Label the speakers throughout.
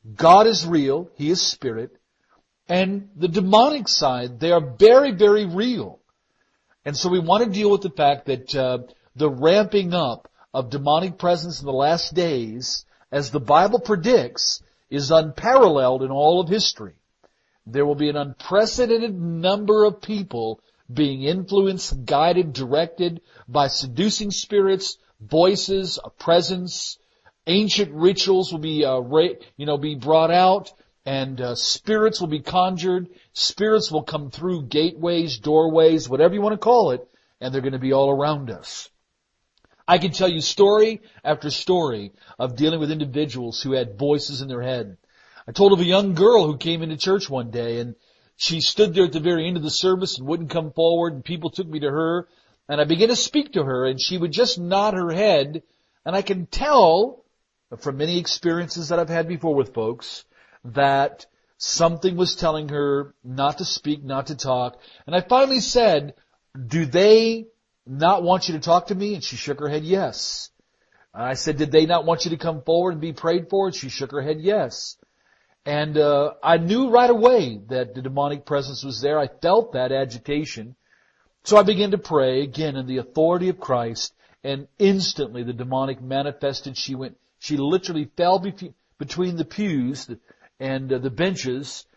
Speaker 1: God is real. He is spirit. And the demonic side, they are very, very real. And so we want to deal with the fact that the ramping up of demonic presence in the last days, as the Bible predicts, is unparalleled in all of history. There will be an unprecedented number of people being influenced, guided, directed by seducing spirits, voices, a presence. Ancient rituals will be brought out, and spirits will be conjured. Spirits will come through gateways, doorways, whatever you want to call it, and they're going to be all around us. I can tell you story after story of dealing with individuals who had voices in their head. I told of a young girl who came into church one day, and she stood there at the very end of the service and wouldn't come forward, and people took me to her, and I began to speak to her, and she would just nod her head, and I can tell from many experiences that I've had before with folks that something was telling her not to speak, not to talk. And I finally said, do they not want you to talk to me? And she shook her head, yes. I said, did they not want you to come forward and be prayed for? And she shook her head, yes. And I knew right away that the demonic presence was there. I felt that agitation. So I began to pray, again, in the authority of Christ, and instantly the demonic manifested. She literally fell between the pews and the benches,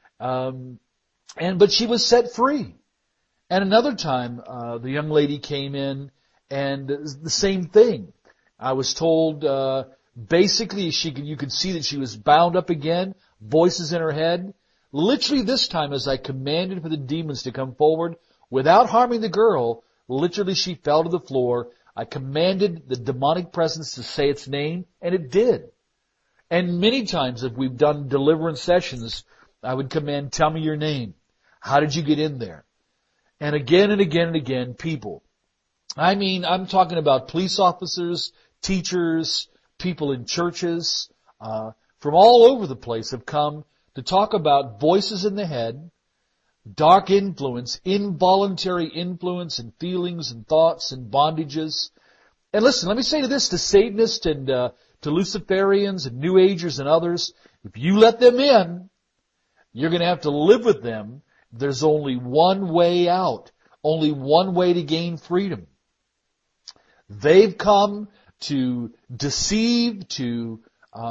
Speaker 1: but she was set free. And another time, the young lady came in, and the same thing. I was told, basically, you could see that she was bound up again, voices in her head. Literally this time, as I commanded for the demons to come forward, without harming the girl, literally she fell to the floor. I commanded the demonic presence to say its name, and it did. And many times, if we've done deliverance sessions, I would command, tell me your name. How did you get in there? And again and again and again, people. I mean, I'm talking about police officers, teachers, people in churches, from all over the place have come to talk about voices in the head, dark influence, involuntary influence and feelings and thoughts and bondages. And listen, let me say to Satanists and to Luciferians and New Agers and others, if you let them in, you're going to have to live with them. There's only one way out, only one way to gain freedom. They've come to deceive, to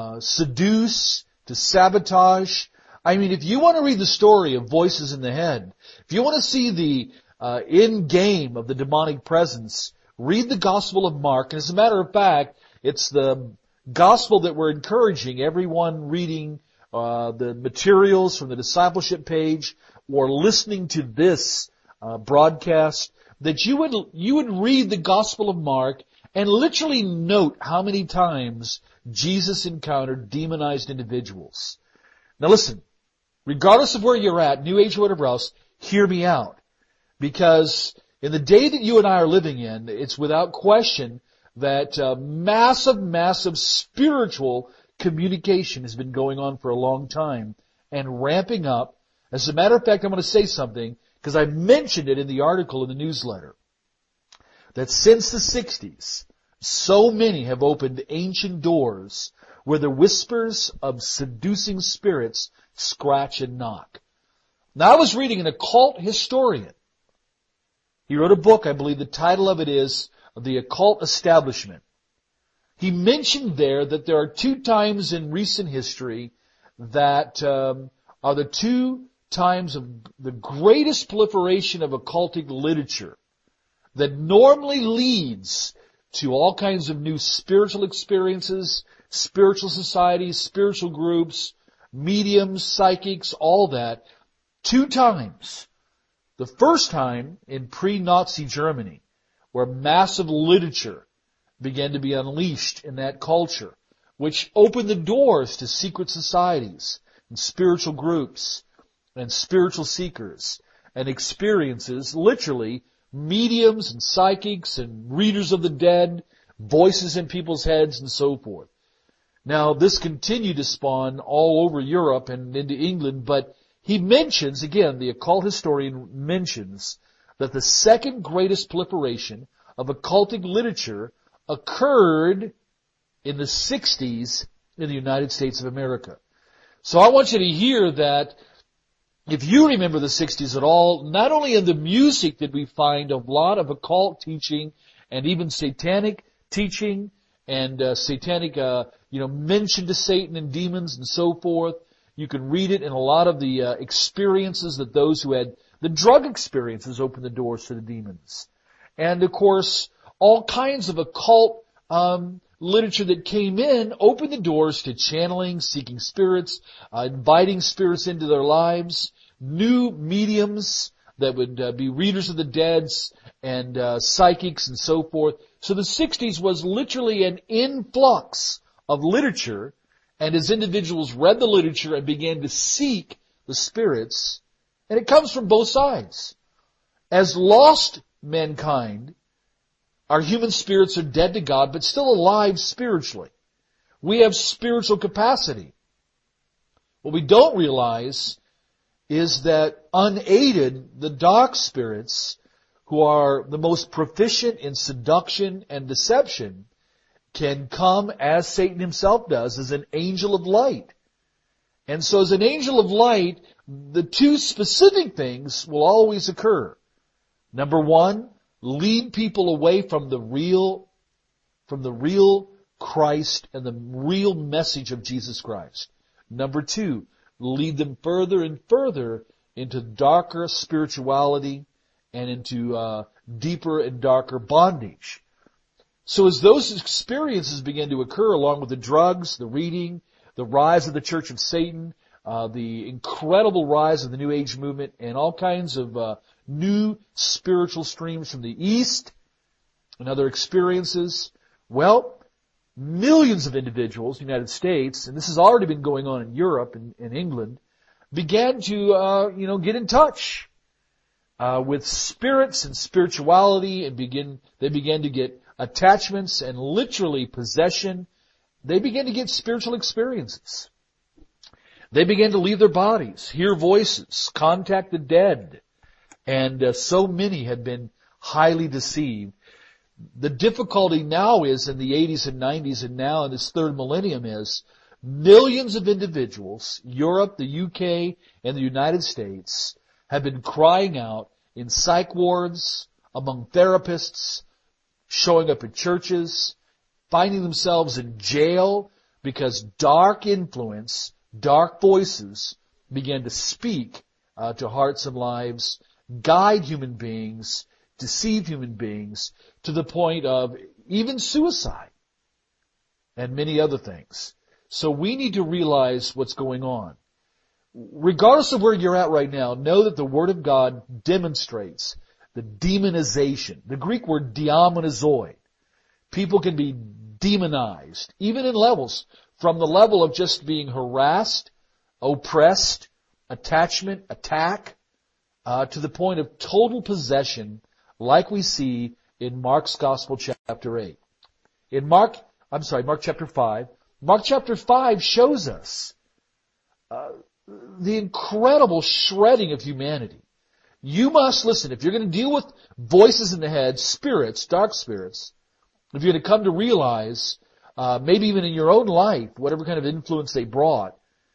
Speaker 1: seduce, to sabotage. I mean, if you want to read the story of voices in the head, if you want to see the end game of the demonic presence, read the Gospel of Mark. And as a matter of fact, it's the Gospel that we're encouraging everyone reading the materials from the discipleship page or listening to this broadcast, that you would read the Gospel of Mark and literally note how many times Jesus encountered demonized individuals. Now listen, regardless of where you're at, New Age or whatever else, hear me out. Because in the day that you and I are living in, it's without question that massive spiritual communication has been going on for a long time and ramping up. As a matter of fact, I'm going to say something because I mentioned it in the article in the newsletter, that since the 60s, so many have opened ancient doors where the whispers of seducing spirits scratch and knock. Now, I was reading an occult historian. He wrote a book, I believe the title of it is The Occult Establishment. He mentioned there that there are 2 times in recent history that are the 2 times of the greatest proliferation of occultic literature that normally leads to all kinds of new spiritual experiences, spiritual societies, spiritual groups, mediums, psychics, all that. 2 times. The first time in pre-Nazi Germany, where massive literature began to be unleashed in that culture, which opened the doors to secret societies and spiritual groups and spiritual seekers and experiences, literally mediums and psychics and readers of the dead, voices in people's heads and so forth. Now, this continued to spawn all over Europe and into England, but he mentions, again, the occult historian mentions that the second greatest proliferation of occultic literature occurred in the 60s in the United States of America. So I want you to hear that if you remember the 60s at all, not only in the music did we find a lot of occult teaching and even satanic teaching and satanic, mention to Satan and demons and so forth. You can read it in a lot of the experiences that those who had the drug experiences opened the doors to the demons. And of course, all kinds of occult literature that came in opened the doors to channeling, seeking spirits, inviting spirits into their lives, new mediums that would be readers of the deads and psychics and so forth. So the 60s was literally an influx of literature, and as individuals read the literature and began to seek the spirits, and it comes from both sides. As lost mankind, our human spirits are dead to God, but still alive spiritually. We have spiritual capacity. What we don't realize is that unaided, the dark spirits, who are the most proficient in seduction and deception, can come as Satan himself does, as an angel of light. And so as an angel of light, the two specific things will always occur. Number one, lead people away from the real Christ and the real message of Jesus Christ. Number two, lead them further and further into darker spirituality and into deeper and darker bondage. So as those experiences begin to occur, along with the drugs, the reading, the rise of the Church of Satan, the incredible rise of the New Age movement, and all kinds of new spiritual streams from the East and other experiences, well, millions of individuals in the United States, and this has already been going on in Europe and in England, began to, get in touch with spirits and spirituality, and they began to get attachments and literally possession. They began to get spiritual experiences. They began to leave their bodies, hear voices, contact the dead, and so many had been highly deceived. The difficulty now is in the 80s and 90s and now in this third millennium is millions of individuals, Europe, the UK, and the United States, have been crying out in psych wards, among therapists, showing up at churches, finding themselves in jail because dark influence, dark voices began to speak to hearts and lives, guide human beings, deceive human beings to the point of even suicide and many other things. So we need to realize what's going on. Regardless of where you're at right now, know that the Word of God demonstrates the demonization. The Greek word diamonizoi. People can be demonized, even in levels, from the level of just being harassed, oppressed, attachment, attack, to the point of total possession, like we see in Mark's Gospel chapter 8. Mark chapter 5. Mark chapter 5 shows us the incredible shredding of humanity. You must listen. If you're going to deal with voices in the head, spirits, dark spirits, if you're going to come to realize, maybe even in your own life, whatever kind of influence they brought,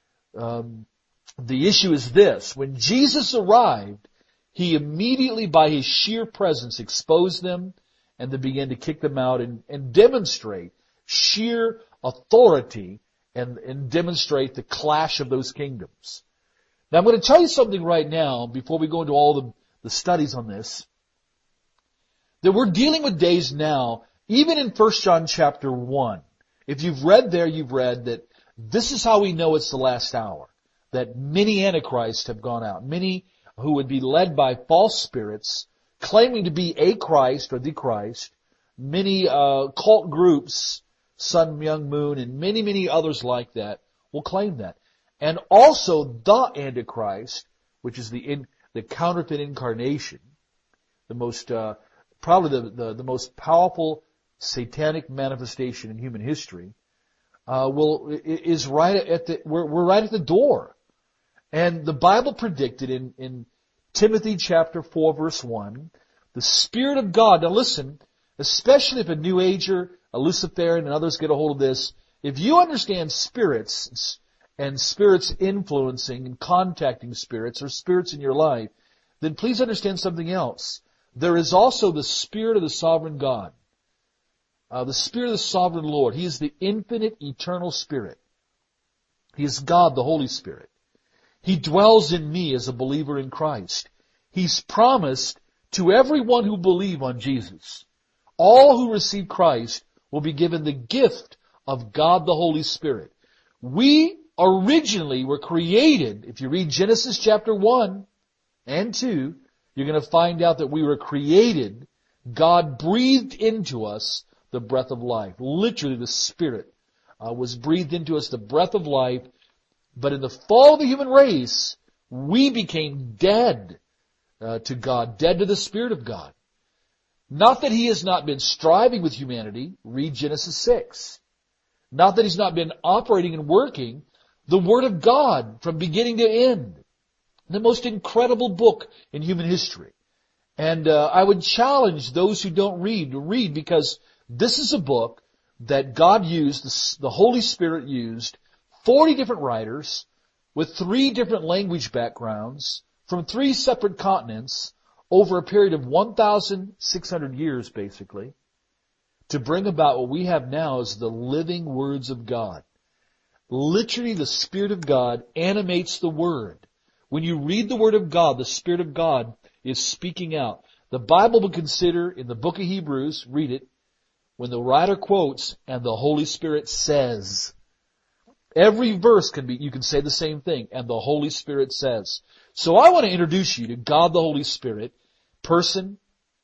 Speaker 1: the issue is this. When Jesus arrived, He immediately, by His sheer presence, exposed them and then began to kick them out and demonstrate sheer authority and demonstrate the clash of those kingdoms. Now I'm going to tell you something right now before we go into all the studies on this, that we're dealing with days now, even in 1 John chapter 1. If you've read there, you've read that this is how we know it's the last hour, that many antichrists have gone out, many who would be led by false spirits, claiming to be a Christ or the Christ, many cult groups, Sun Myung Moon and many, many others like that, will claim that. And also the Antichrist, which is the counterfeit incarnation, the most probably the most powerful satanic manifestation in human history, is right at we're right at the door. And the Bible predicted in Timothy chapter 4 verse 1, the Spirit of God, now listen, especially if a New Ager, a Luciferian and others get a hold of this, if you understand spirits and spirits influencing and contacting spirits, or spirits in your life, then please understand something else. There is also the Spirit of the sovereign God. The Spirit of the sovereign Lord. He is the infinite, eternal Spirit. He is God, the Holy Spirit. He dwells in me as a believer in Christ. He's promised to everyone who believe on Jesus, all who receive Christ will be given the gift of God the Holy Spirit. We originally were created, if you read Genesis chapter 1 and 2, you're going to find out that we were created, God breathed into us the breath of life. Literally the Spirit was breathed into us, the breath of life. But in the fall of the human race, we became dead to God, dead to the Spirit of God. Not that He has not been striving with humanity, read Genesis 6. Not that He's not been operating and working. The Word of God from beginning to end. The most incredible book in human history. And I would challenge those who don't read to read, because this is a book that God used, the Holy Spirit used, 40 different writers with 3 different language backgrounds from 3 separate continents over a period of 1,600 years, basically, to bring about what we have now as the living words of God. Literally, the Spirit of God animates the Word. When you read the Word of God, the Spirit of God is speaking out. The Bible would consider, in the book of Hebrews, read it, when the writer quotes, and the Holy Spirit says. Every verse you can say the same thing, and the Holy Spirit says. So I want to introduce you to God the Holy Spirit, person,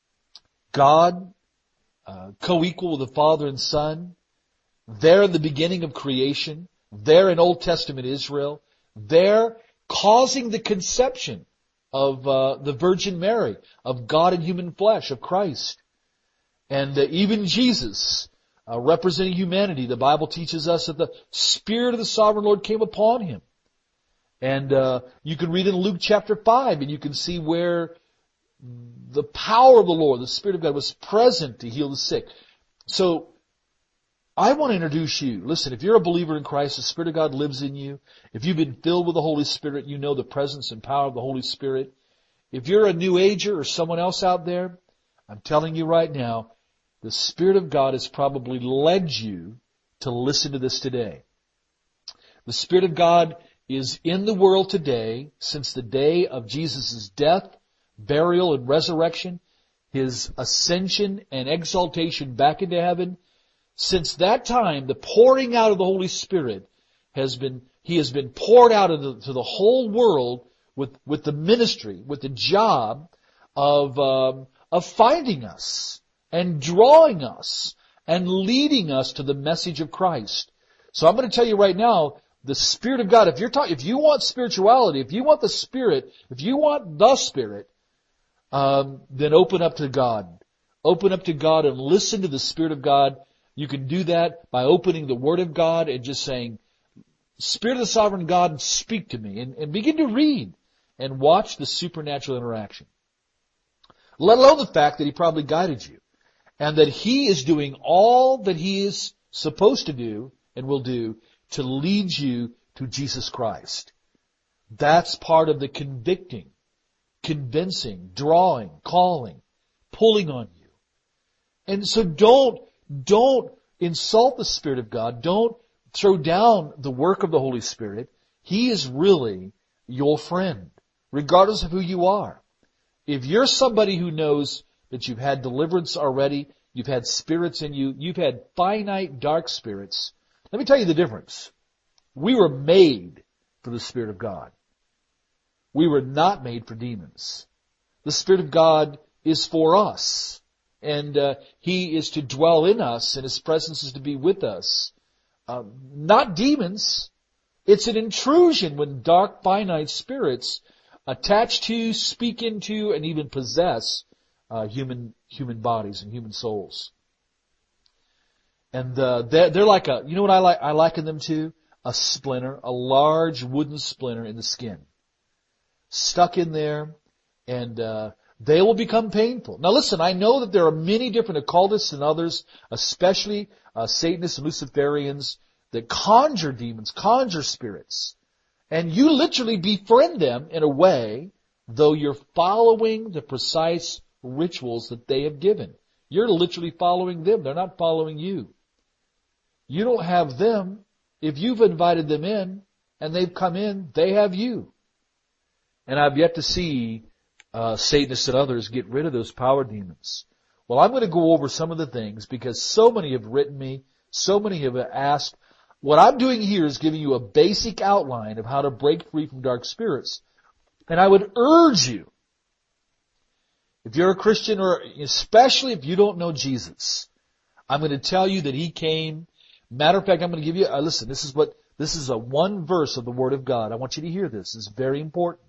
Speaker 1: God, co-equal with the Father and Son, there in the beginning of creation, there in Old Testament Israel, there causing the conception of the Virgin Mary, of God in human flesh, of Christ. And even Jesus, representing humanity, the Bible teaches us that the Spirit of the Sovereign Lord came upon Him. And you can read in Luke chapter 5, and you can see where the power of the Lord, the Spirit of God, was present to heal the sick. So, I want to introduce you. Listen, if you're a believer in Christ, the Spirit of God lives in you. If you've been filled with the Holy Spirit, you know the presence and power of the Holy Spirit. If you're a New Ager or someone else out there, I'm telling you right now, the Spirit of God has probably led you to listen to this today. The Spirit of God is in the world today since the day of Jesus' death, burial, and resurrection, His ascension and exaltation back into heaven. Since that time, the pouring out of the Holy Spirit He has been poured out into the whole world with the ministry, with the job of finding us and drawing us and leading us to the message of Christ. So I'm going to tell you right now, the Spirit of God, if you want spirituality, if you want the Spirit, if you want the Spirit, then open up to God. Open up to God and listen to the Spirit of God. You can do that by opening the Word of God and just saying, Spirit of the Sovereign God, speak to me. And begin to read and watch the supernatural interaction. Let alone the fact that He probably guided you. And that He is doing all that He is supposed to do and will do to lead you to Jesus Christ. That's part of the convicting, convincing, drawing, calling, pulling on you. And so don't insult the Spirit of God. Don't throw down the work of the Holy Spirit. He is really your friend, regardless of who you are. If you're somebody who knows that you've had deliverance already, you've had spirits in you, you've had finite dark spirits, let me tell you the difference. We were made for the Spirit of God. We were not made for demons. The Spirit of God is for us. And He is to dwell in us, and His presence is to be with us. Not demons. It's an intrusion when dark, finite spirits attach to, speak into, and even possess human bodies and human souls. And they're like you know what I liken them to? A splinter, a large wooden splinter in the skin. Stuck in there, and they will become painful. Now listen, I know that there are many different occultists and others, especially Satanists and Luciferians, that conjure demons, conjure spirits. And you literally befriend them in a way, though you're following the precise rituals that they have given. You're literally following them. They're not following you. You don't have them. If you've invited them in and they've come in, they have you. And I've yet to see Satanists and others get rid of those power demons. Well, I'm going to go over some of the things because so many have written me, so many have asked. What I'm doing here is giving you a basic outline of how to break free from dark spirits. And I would urge you, if you're a Christian, or especially if you don't know Jesus, I'm going to tell you that He came. Matter of fact, I'm going to give you, listen, this is a one verse of the Word of God. I want you to hear this. It's very important.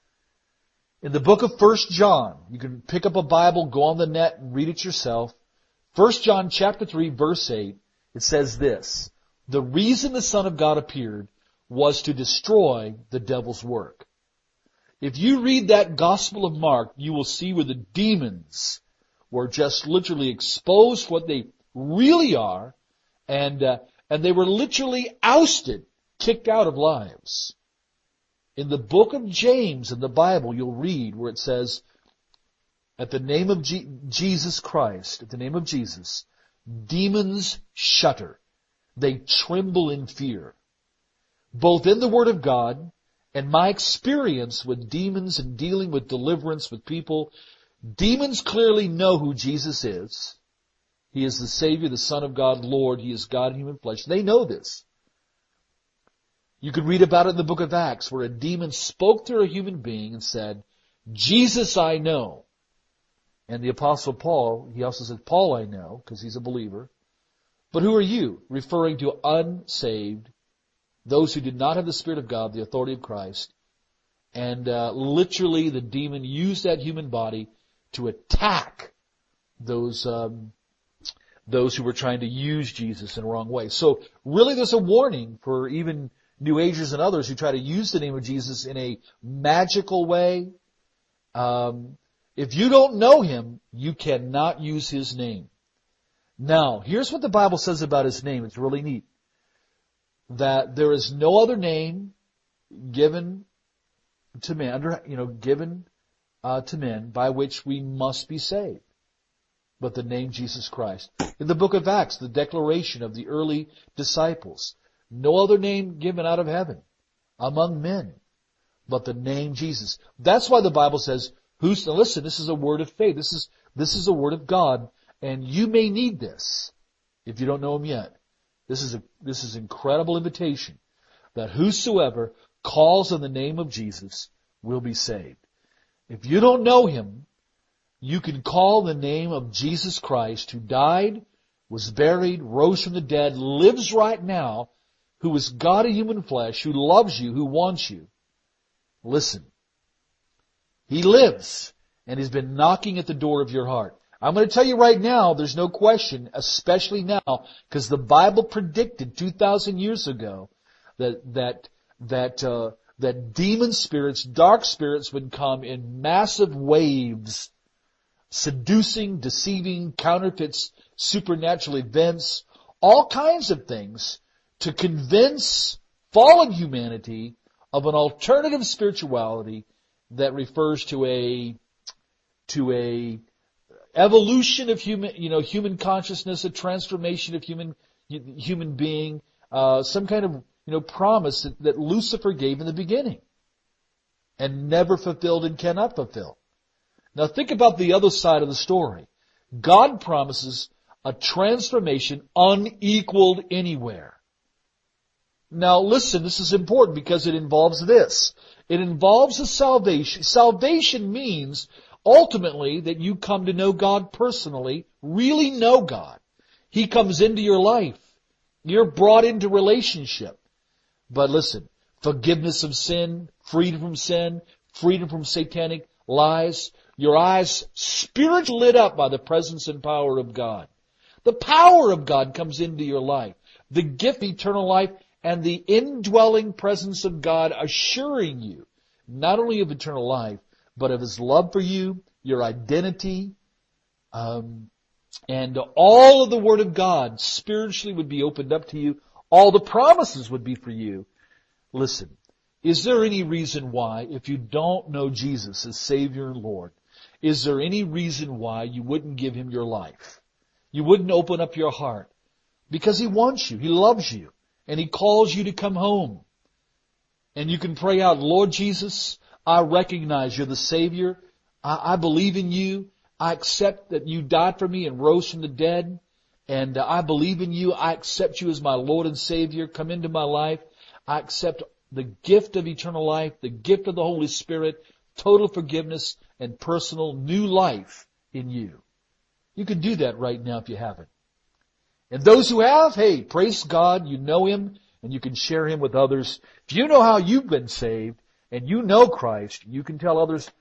Speaker 1: In the book of 1 John, you can pick up a Bible, go on the net and read it yourself. 1 John chapter 3 verse 8, it says this: the reason the Son of God appeared was to destroy the devil's work. If you read that Gospel of Mark, you will see where the demons were just literally exposed for what they really are, and they were literally ousted, kicked out of lives. In the book of James in the Bible, you'll read where it says, at the name of Jesus Christ, at the name of Jesus, demons shudder. They tremble in fear. Both in the Word of God and my experience with demons and dealing with deliverance with people, demons clearly know who Jesus is. He is the Savior, the Son of God, Lord. He is God in human flesh. They know this. You could read about it in the book of Acts, where a demon spoke to a human being and said, Jesus I know. And the Apostle Paul, he also said, Paul I know, because he's a believer. But who are you? Referring to unsaved, those who did not have the Spirit of God, the authority of Christ. And literally the demon used that human body to attack those who were trying to use Jesus in the wrong way. So really there's a warning for even New Agers and others who try to use the name of Jesus in a magical way. If you don't know Him, you cannot use His name. Now, here's what the Bible says about His name. It's really neat. That there is no other name given to men, to men by which we must be saved, but the name Jesus Christ. In the book of Acts, the declaration of the early disciples, no other name given out of heaven among men, but the name Jesus. That's why the Bible says, listen, this is a word of faith. This is a word of God, and you may need this if you don't know Him yet. This is incredible invitation that whosoever calls on the name of Jesus will be saved. If you don't know Him, you can call the name of Jesus Christ, who died, was buried, rose from the dead, lives right now, who is God in human flesh, who loves you, who wants you. Listen. He lives, and He's been knocking at the door of your heart. I'm going to tell you right now, there's no question, especially now, because the Bible predicted 2,000 years ago that demon spirits, dark spirits would come in massive waves, seducing, deceiving, counterfeits, supernatural events, all kinds of things to convince fallen humanity of an alternative spirituality that refers to a evolution of human consciousness, a transformation of human being, some kind of promise that Lucifer gave in the beginning and never fulfilled and cannot fulfill. Now think about the other side of the story. God promises a transformation unequaled anywhere. Now listen, this is important because it involves this. It involves a salvation. Salvation means ultimately that you come to know God personally, really know God. He comes into your life. You're brought into relationship. But listen, forgiveness of sin, freedom from satanic lies, your eyes spiritually lit up by the presence and power of God. The power of God comes into your life. The gift of eternal life and the indwelling presence of God assuring you not only of eternal life, but of His love for you, your identity, and all of the Word of God spiritually would be opened up to you. all the promises would be for you. Listen, is there any reason why, if you don't know Jesus as Savior and Lord, is there any reason why you wouldn't give Him your life? You wouldn't open up your heart? Because He wants you. He loves you. And He calls you to come home. And you can pray out, Lord Jesus, I recognize You're the Savior. I believe in You. I accept that You died for me and rose from the dead. And I believe in You. I accept You as my Lord and Savior. Come into my life. I accept the gift of eternal life, the gift of the Holy Spirit, total forgiveness, and personal new life in You. You can do that right now if you haven't. And those who have, hey, praise God, you know Him, and you can share Him with others. If you know how you've been saved, and you know Christ, you can tell others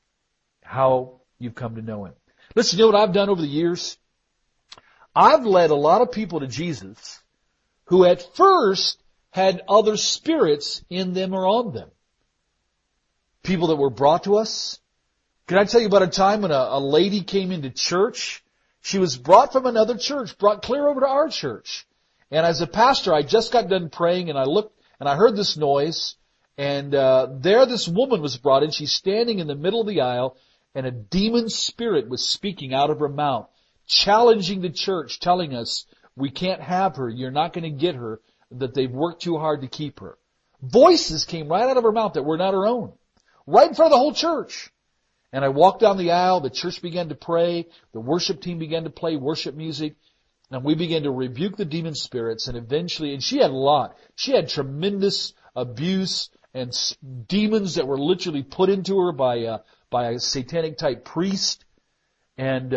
Speaker 1: how you've come to know Him. Listen, you know what I've done over the years? I've led a lot of people to Jesus who at first had other spirits in them or on them. People that were brought to us. Can I tell you about a time when a lady came into church? She was brought from another church, brought clear over to our church. And as a pastor, I just got done praying and I looked and I heard this noise. And there this woman was brought in. She's standing in the middle of the aisle and a demon spirit was speaking out of her mouth, challenging the church, telling us, we can't have her. You're not going to get her. That they've worked too hard to keep her. Voices came right out of her mouth that were not her own. Right in front of the whole church. And I walked down the aisle, the church began to pray, the worship team began to play worship music, and we began to rebuke the demon spirits, and eventually, and she had a lot. She had tremendous abuse and demons that were literally put into her by a satanic type priest. And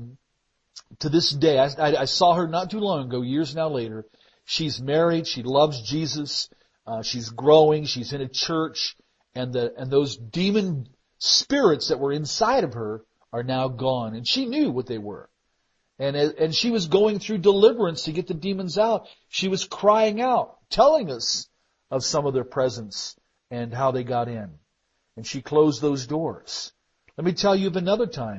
Speaker 1: to this day, I saw her not too long ago, years now later. She's married. She loves Jesus. She's growing. She's in a church, and those demon spirits that were inside of her are now gone. And she knew what they were, and she was going through deliverance to get the demons out. She was crying out, telling us of some of their presence and how they got in. And she closed those doors. Let me tell you of another time.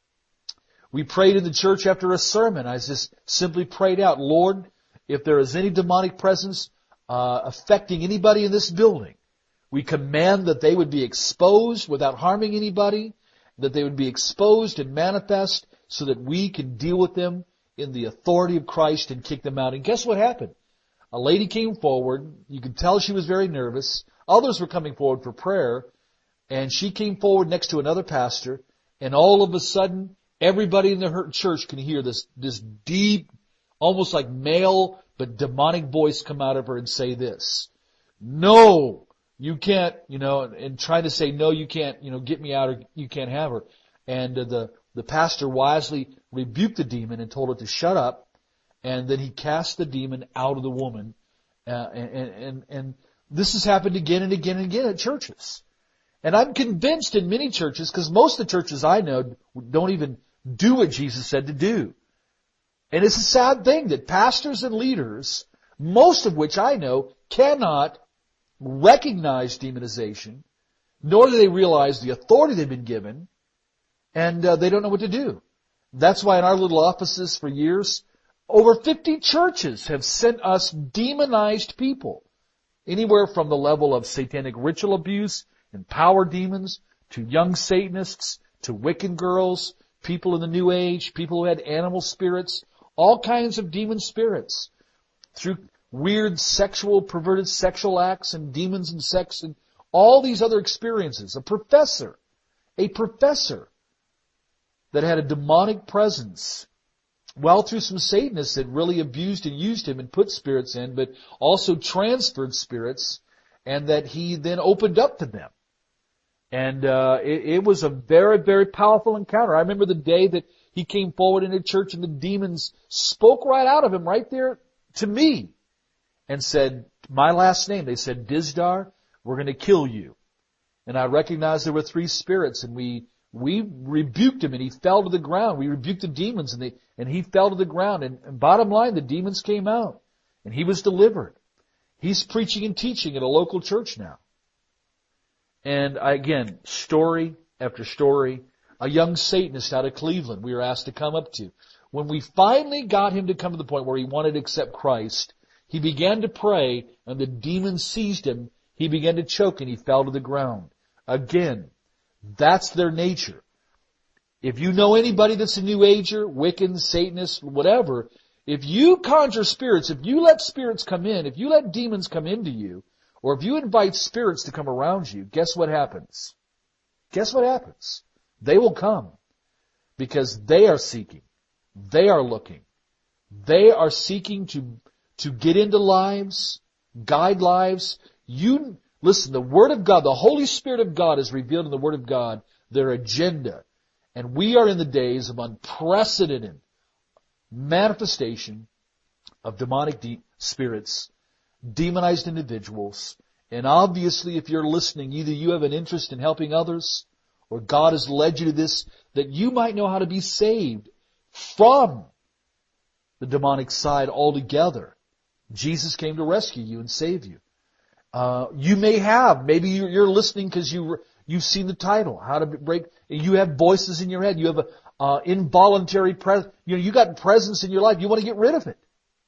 Speaker 1: We prayed in the church after a sermon. I just simply prayed out, Lord, if there is any demonic presence affecting anybody in this building, we command that they would be exposed without harming anybody, that they would be exposed and manifest so that we can deal with them in the authority of Christ and kick them out. And guess what happened? A lady came forward. You could tell she was very nervous. Others were coming forward for prayer. And she came forward next to another pastor. And all of a sudden, everybody in the church can hear this deep, almost like male but demonic voice come out of her and say this, no, you can't, and trying to say, no, you can't, get me out or you can't have her. And the pastor wisely rebuked the demon and told her to shut up. And then he cast the demon out of the woman. And this has happened again and again and again at churches. And I'm convinced in many churches, because most of the churches I know don't even do what Jesus said to do. And it's a sad thing that pastors and leaders, most of which I know, cannot recognize demonization, nor do they realize the authority they've been given, and they don't know what to do. That's why in our little offices for years, over 50 churches have sent us demonized people, anywhere from the level of satanic ritual abuse and power demons, to young Satanists, to Wiccan girls, people in the New Age, people who had animal spirits, all kinds of demon spirits, through weird perverted sexual acts and demons and sex and all these other experiences. A professor that had a demonic presence, well, through some Satanists that really abused and used him and put spirits in, but also transferred spirits, and that he then opened up to them. And it was a very, very powerful encounter. I remember the day that he came forward in a church and the demons spoke right out of him, right there to me, and said, my last name. They said, Dizdar, we're going to kill you. And I recognized there were 3 spirits, and we rebuked him, and he fell to the ground. We rebuked the demons, and he fell to the ground. And bottom line, the demons came out, and he was delivered. He's preaching and teaching at a local church now. And again, story after story. A young Satanist out of Cleveland we were asked to come up to. When we finally got him to come to the point where he wanted to accept Christ, He began to pray, and the demon seized him. He began to choke, and he fell to the ground. Again, that's their nature. If you know anybody that's a New Ager, Wiccan, Satanist, whatever, if you conjure spirits, if you let spirits come in, if you let demons come into you, or if you invite spirits to come around you, guess what happens? Guess what happens? They will come because they are seeking. They are looking. They are seeking to get into lives, guide lives. Listen, the Word of God, the Holy Spirit of God is revealed in the Word of God, their agenda. And we are in the days of unprecedented manifestation of demonic spirits, demonized individuals. And obviously, if you're listening, either you have an interest in helping others, or God has led you to this, that you might know how to be saved from the demonic side altogether. Jesus came to rescue you and save you. You may have, maybe you're listening because you've seen the title, How to Break. You have voices in your head. You have a involuntary presence. You got presence in your life. You want to get rid of it.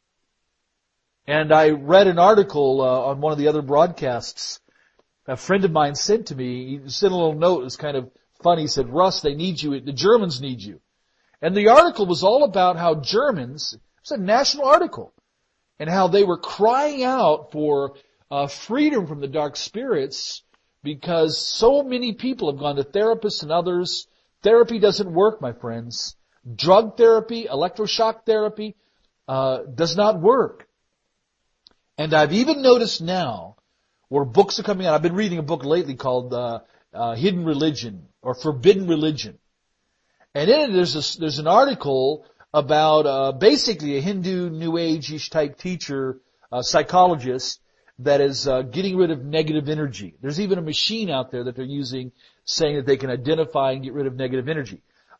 Speaker 1: And I read an article on one of the other broadcasts. A friend of mine sent to me. He sent a little note. It was kind of funny. He said, "Russ, they need you. The Germans need you." And the article was all about how Germans, it was a national article, and how they were crying out for freedom from the dark spirits because so many people have gone to therapists and others. Therapy doesn't work, my friends. Drug therapy, electroshock therapy does not work. And I've even noticed now where books are coming out. I've been reading a book lately called Hidden Religion or Forbidden Religion. And in it there's an article about basically a Hindu New Age-ish type teacher, psychologist, that is getting rid of negative energy. There's even a machine out there that they're using saying that they can identify and get rid of negative energy.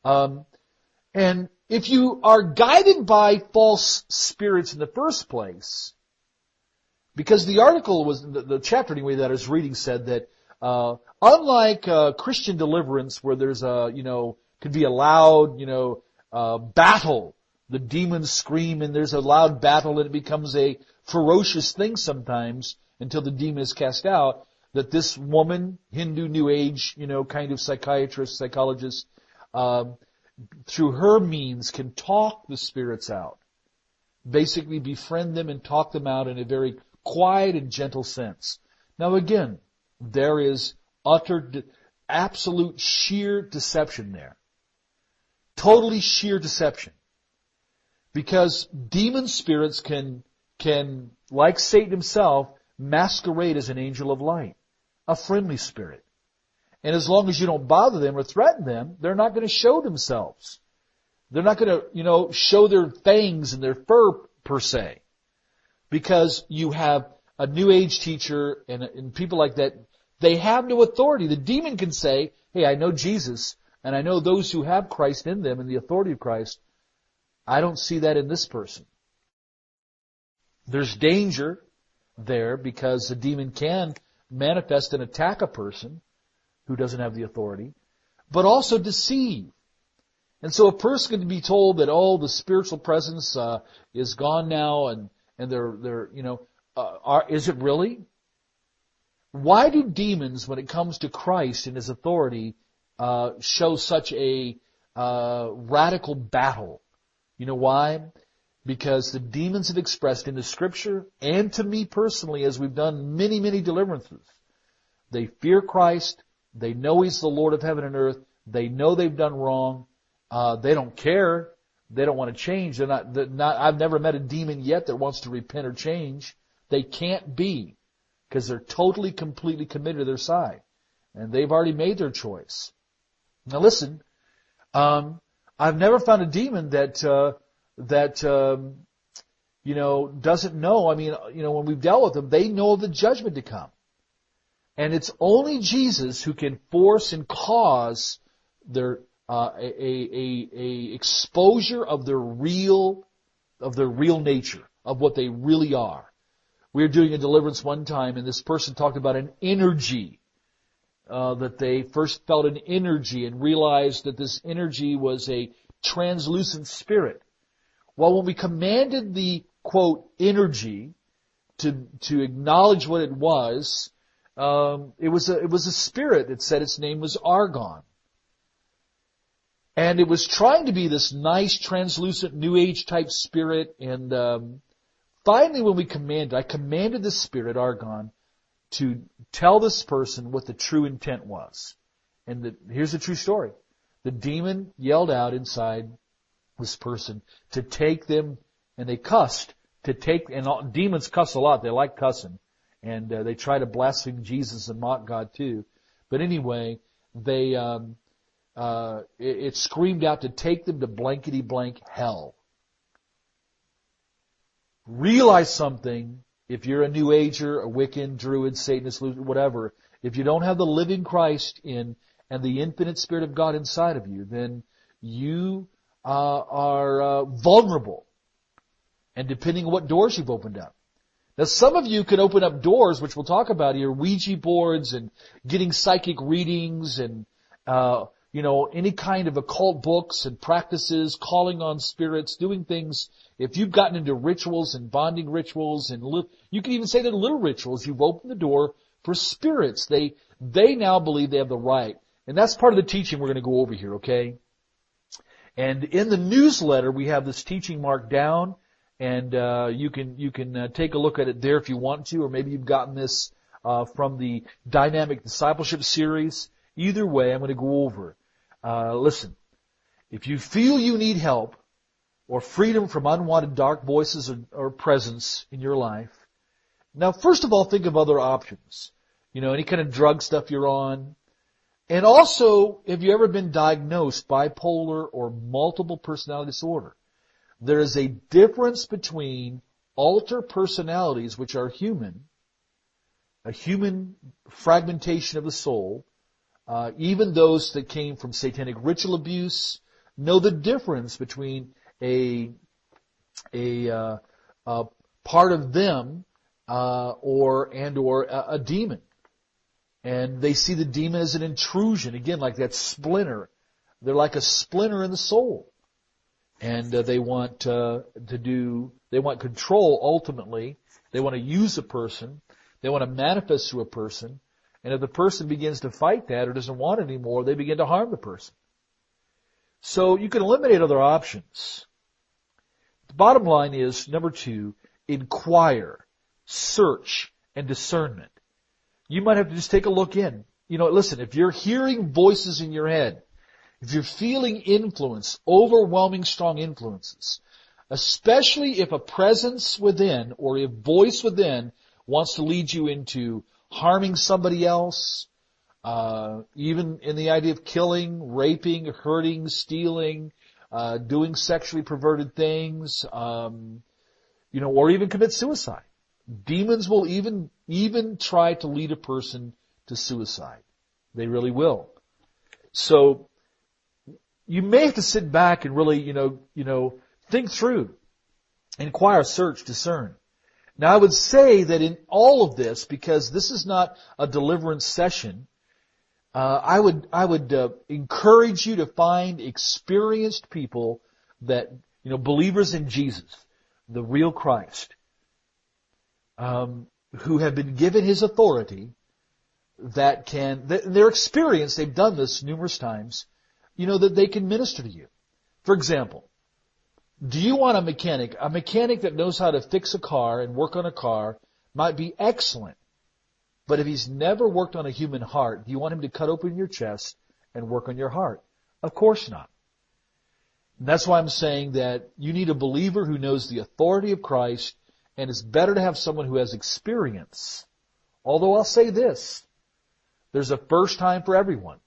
Speaker 1: And if you are guided by false spirits in the first place, because the article was, the chapter anyway that I was reading said that unlike Christian deliverance where there's could be a loud, battle, the demons scream and there's a loud battle and it becomes a ferocious thing sometimes until the demon is cast out, that this woman, Hindu New Age, kind of psychiatrist, psychologist, through her means can talk the spirits out. Basically befriend them and talk them out in a very quiet and gentle sense. Now again, there is absolute sheer deception there. Totally sheer deception. Because demon spirits can, like Satan himself, masquerade as an angel of light, a friendly spirit. And as long as you don't bother them or threaten them, they're not going to show themselves. They're not going to, show their fangs and their fur per se. Because you have a New Age teacher and people like that, they have no authority. The demon can say, "Hey, I know Jesus, and I know those who have Christ in them and the authority of Christ. I don't see that in this person." There's danger there because the demon can manifest and attack a person who doesn't have the authority, but also deceive. And so a person can be told that, the spiritual presence is gone now, and they're is it really? Why do demons, when it comes to Christ and His authority, show such a radical battle? You know why? Because the demons have expressed in the Scripture, and to me personally, as we've done many, many deliverances, they fear Christ, they know He's the Lord of heaven and earth, they know they've done wrong, they don't care, they don't want to change, they're not, I've never met a demon yet that wants to repent or change. They can't be, because they're totally, completely committed to their side. And they've already made their choice. Now listen, I've never found a demon that doesn't know. I mean, when we've dealt with them, they know of the judgment to come. And it's only Jesus who can force and cause their a exposure of their real nature, of what they really are. We were doing a deliverance one time, and this person talked about an energy, that they first felt an energy and realized that this energy was a translucent spirit. Well, when we commanded the, quote, energy to acknowledge what it was a spirit that said its name was Argon. And it was trying to be this nice, translucent, New Age type spirit. And finally, when I commanded the spirit, Argon, to tell this person what the true intent was. And here's the true story. The demon yelled out inside this person to take them, and they cussed, and demons cuss a lot. They like cussing. And they try to blaspheme Jesus and mock God too. But anyway, it screamed out to take them to blankety blank hell. Realize something. If you're a New Ager, a Wiccan, Druid, Satanist, whatever, if you don't have the living Christ and the infinite Spirit of God inside of you, then you are vulnerable. And depending on what doors you've opened up. Now, some of you can open up doors, which we'll talk about here, Ouija boards and getting psychic readings and, any kind of occult books and practices, calling on spirits, doing things. If you've gotten into rituals and bonding rituals and you can even say they're little rituals, you've opened the door for spirits. They now believe they have the right. And that's part of the teaching we're going to go over here, okay? And in the newsletter, we have this teaching marked down. And you can take a look at it there if you want to, or maybe you've gotten this from the Dynamic Discipleship series. Either way, I'm going to go over it. Listen, if you feel you need help or freedom from unwanted dark voices or presence in your life, now first of all, think of other options. Any kind of drug stuff you're on. And also, have you ever been diagnosed bipolar or multiple personality disorder? There is a difference between alter personalities, which are human, a human fragmentation of the soul, even those that came from satanic ritual abuse, know the difference between a part of them or a demon. And they see the demon as an intrusion, again, like that splinter. They're like a splinter in the soul. And they want control ultimately. They want to use a person. They want to manifest through a person. And if the person begins to fight that or doesn't want it anymore, they begin to harm the person. So you can eliminate other options. The bottom line is, number 2, inquire, search, and discernment. You might have to just take a look in. Listen, if you're hearing voices in your head, if you're feeling influence, overwhelming strong influences, especially if a presence within or a voice within wants to lead you into harming somebody else, even in the idea of killing, raping, hurting, stealing, doing sexually perverted things, or even commit suicide. Demons will even try to lead a person to suicide. They really will. So you may have to sit back and really, think through, inquire, search, discern. Now, I would say that in all of this, because this is not a deliverance session, I would encourage you to find experienced people that, believers in Jesus, the real Christ, who have been given His authority, their experience, they've done this numerous times, that they can minister to you. For example, do you want a mechanic? A mechanic that knows how to fix a car and work on a car might be excellent. But if he's never worked on a human heart, do you want him to cut open your chest and work on your heart? Of course not. And that's why I'm saying that you need a believer who knows the authority of Christ, and it's better to have someone who has experience. Although I'll say this, there's a first time for everyone.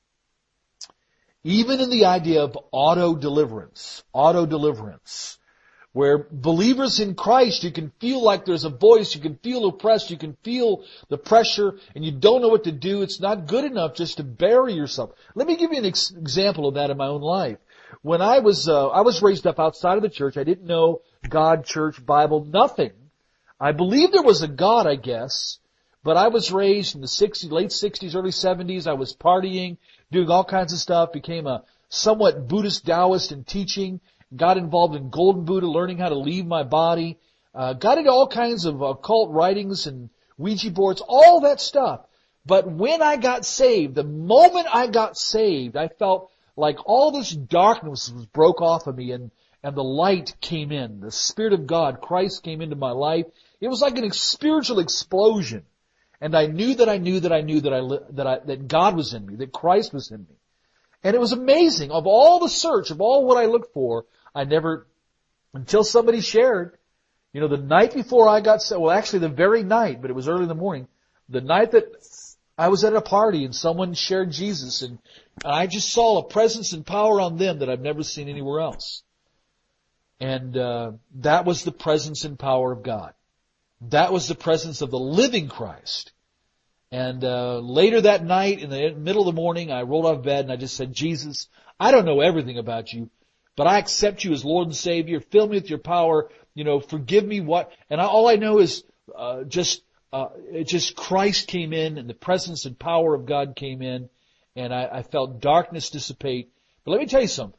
Speaker 1: Even in the idea of auto-deliverance, where believers in Christ, you can feel like there's a voice, you can feel oppressed, you can feel the pressure, and you don't know what to do. It's not good enough just to bury yourself. Let me give you an example of that in my own life. When I was raised up outside of the church, I didn't know God, church, Bible, nothing. I believed there was a God, I guess, but I was raised in the late 60s, early 70s. I was partying, doing all kinds of stuff, became a somewhat Buddhist Taoist in teaching, got involved in Golden Buddha, learning how to leave my body, got into all kinds of occult writings and Ouija boards, all that stuff. But when I got saved, the moment I got saved, I felt like all this darkness was broke off of me and the light came in. The Spirit of God, Christ came into my life. It was like a spiritual explosion. And I knew that God was in me, that Christ was in me. And it was amazing. Of all the search, of all what I looked for, I never, until somebody shared, the night before I got saved, well actually the very night, but it was early in the morning, the night that I was at a party and someone shared Jesus and I just saw a presence and power on them that I've never seen anywhere else. And that was the presence and power of God. That was the presence of the living Christ. And later that night, in the middle of the morning, I rolled out of bed and I just said, Jesus, I don't know everything about you, but I accept you as Lord and Savior. Fill me with your power. Forgive me all I know is just Christ came in and the presence and power of God came in and I felt darkness dissipate. But let me tell you something.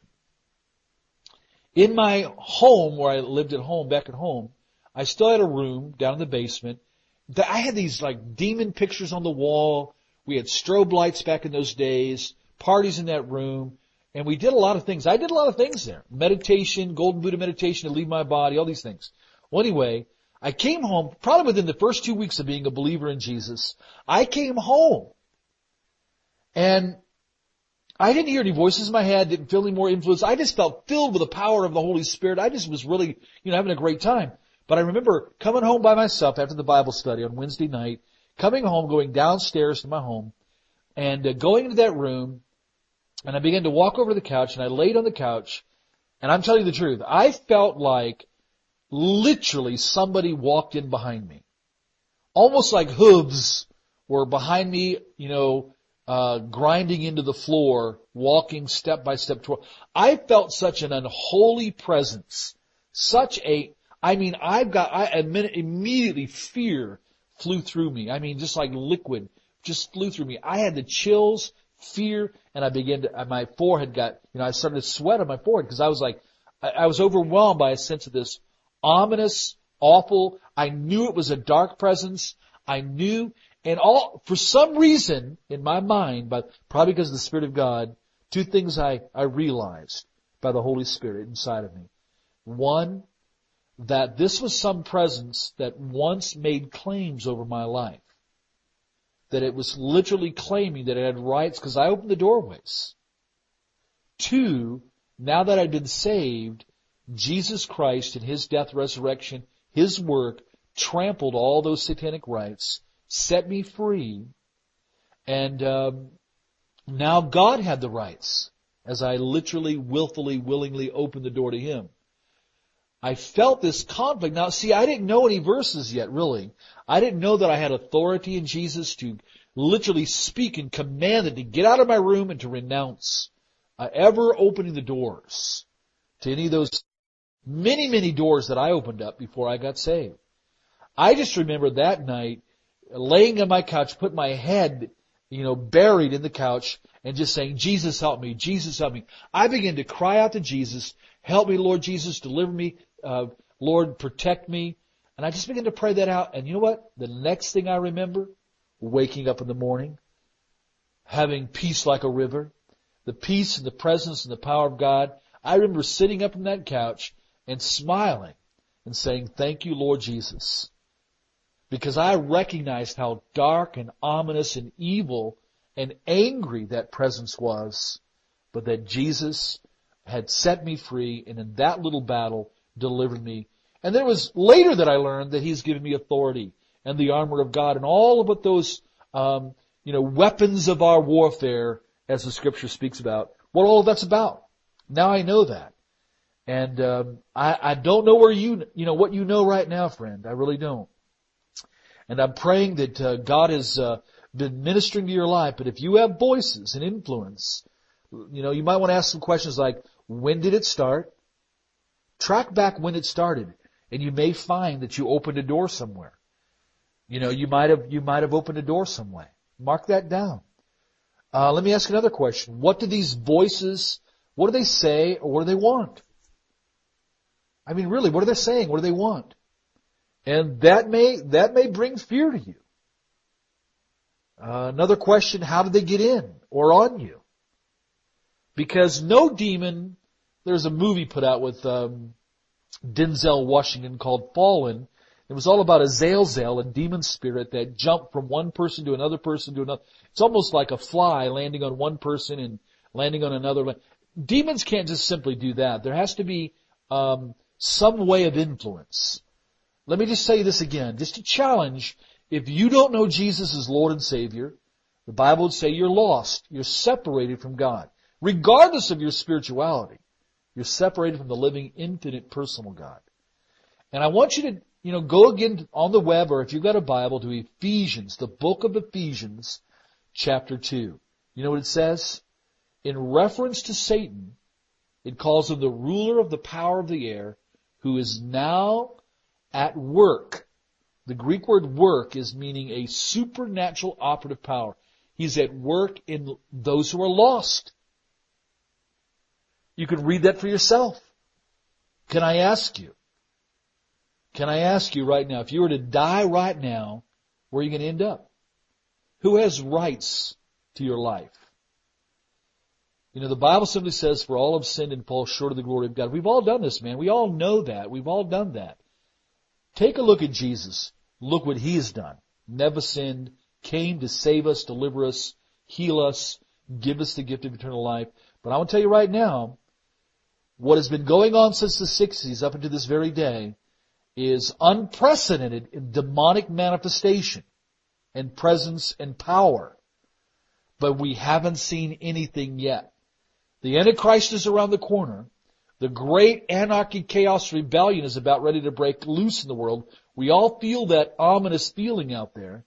Speaker 1: In my home, where I lived at home, back at home, I still had a room down in the basement. I had these like demon pictures on the wall. We had strobe lights back in those days, parties in that room, and we did a lot of things. I did a lot of things there. Meditation, Golden Buddha meditation to leave my body, all these things. Well, anyway, I came home, probably within the first 2 weeks of being a believer in Jesus, I came home. And I didn't hear any voices in my head, didn't feel any more influence. I just felt filled with the power of the Holy Spirit. I just was really, having a great time. But I remember coming home by myself after the Bible study on Wednesday night, coming home, going downstairs to my home, and going into that room, and I began to walk over to the couch, and I laid on the couch, and I'm telling you the truth, I felt like literally somebody walked in behind me. Almost like hooves were behind me, grinding into the floor, walking step by step toward. I felt such an unholy presence, immediately fear flew through me. Just like liquid, just flew through me. I had the chills, fear, and my forehead got, I started to sweat on my forehead because I was overwhelmed by a sense of this ominous, awful, I knew it was a dark presence. I knew, for some reason in my mind, but probably because of the Spirit of God, two things I realized by the Holy Spirit inside of me. One, that this was some presence that once made claims over my life. That it was literally claiming that it had rights because I opened the doorways. Two, now that I'd been saved, Jesus Christ and His death, resurrection, His work trampled all those satanic rights, set me free, and now God had the rights as I literally, willfully, willingly opened the door to Him. I felt this conflict. Now, see, I didn't know any verses yet, really. I didn't know that I had authority in Jesus to literally speak and command it to get out of my room and to renounce ever opening the doors to any of those many, many doors that I opened up before I got saved. I just remember that night laying on my couch, put my head, buried in the couch and just saying, Jesus, help me. Jesus, help me. I began to cry out to Jesus, help me, Lord Jesus, deliver me. Lord, protect me. And I just began to pray that out. And you know what? The next thing I remember, waking up in the morning, having peace like a river, the peace and the presence and the power of God. I remember sitting up in that couch and smiling and saying, thank you, Lord Jesus. Because I recognized how dark and ominous and evil and angry that presence was, but that Jesus had set me free and in that little battle delivered me. And then it was later that I learned that He's given me authority and the armor of God and all of what those, weapons of our warfare, as the Scripture speaks about, what all of that's about. Now I know that. And I don't know where what you know right now, friend. I really don't. And I'm praying that God has been ministering to your life. But if you have voices and influence, you might want to ask some questions like, when did it start? Track back when it started, and you may find that you opened a door somewhere. You might have opened a door somewhere. Mark that down. Let me ask another question. What do these voices, what do they say, or what do they want? Really, what are they saying? What do they want? And that may bring fear to you. Another question, how did they get in or on you? Because no demon, there's a movie put out with Denzel Washington called Fallen. It was all about a Azazel, a demon spirit that jumped from one person to another person to another. It's almost like a fly landing on one person and landing on another. Demons can't just simply do that. There has to be some way of influence. Let me just say this again, just to challenge. If you don't know Jesus as Lord and Savior, the Bible would say you're lost. You're separated from God. Regardless of your spirituality, you're separated from the living, infinite, personal God. And I want you to, go again on the web, or if you've got a Bible, to Ephesians, the book of Ephesians, chapter 2. You know what it says? In reference to Satan, it calls him the ruler of the power of the air, who is now at work. The Greek word work is meaning a supernatural operative power. He's at work in those who are lost. You can read that for yourself. Can I ask you right now, if you were to die right now, where are you going to end up? Who has rights to your life? The Bible simply says, for all have sinned and fall short of the glory of God. We've all done this, man. We all know that. We've all done that. Take a look at Jesus. Look what He has done. Never sinned, came to save us, deliver us, heal us, give us the gift of eternal life. But I want to tell you right now, what has been going on since the 60s up until this very day is unprecedented in demonic manifestation and presence and power. But we haven't seen anything yet. The Antichrist is around the corner. The great anarchy, chaos, rebellion is about ready to break loose in the world. We all feel that ominous feeling out there.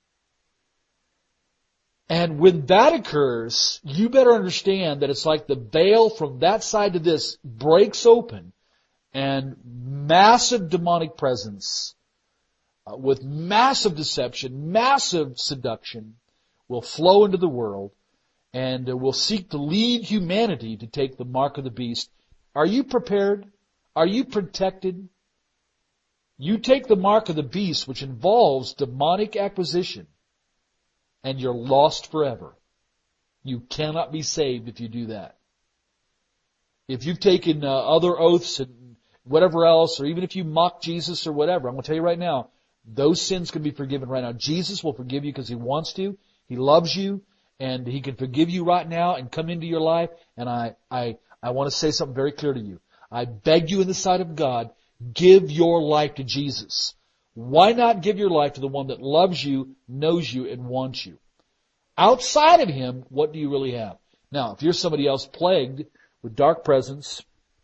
Speaker 1: And when that occurs, you better understand that it's like the veil from that side to this breaks open, and massive demonic presence with massive deception, massive seduction will flow into the world, and will seek to lead humanity to take the mark of the beast. Are you prepared? Are you protected? You take the mark of the beast, which involves demonic acquisition, and you're lost forever. You cannot be saved if you do that. If you've taken other oaths and whatever else, or even if you mock Jesus or whatever, I'm going to tell you right now, those sins can be forgiven right now. Jesus will forgive you because He wants to. He loves you, and He can forgive you right now and come into your life. And I want to say something very clear to you. I beg you in the sight of God, give your life to Jesus. Why not give your life to the one that loves you, knows you, and wants you? Outside of Him, what do you really have? Now, if you're somebody else plagued with dark presence,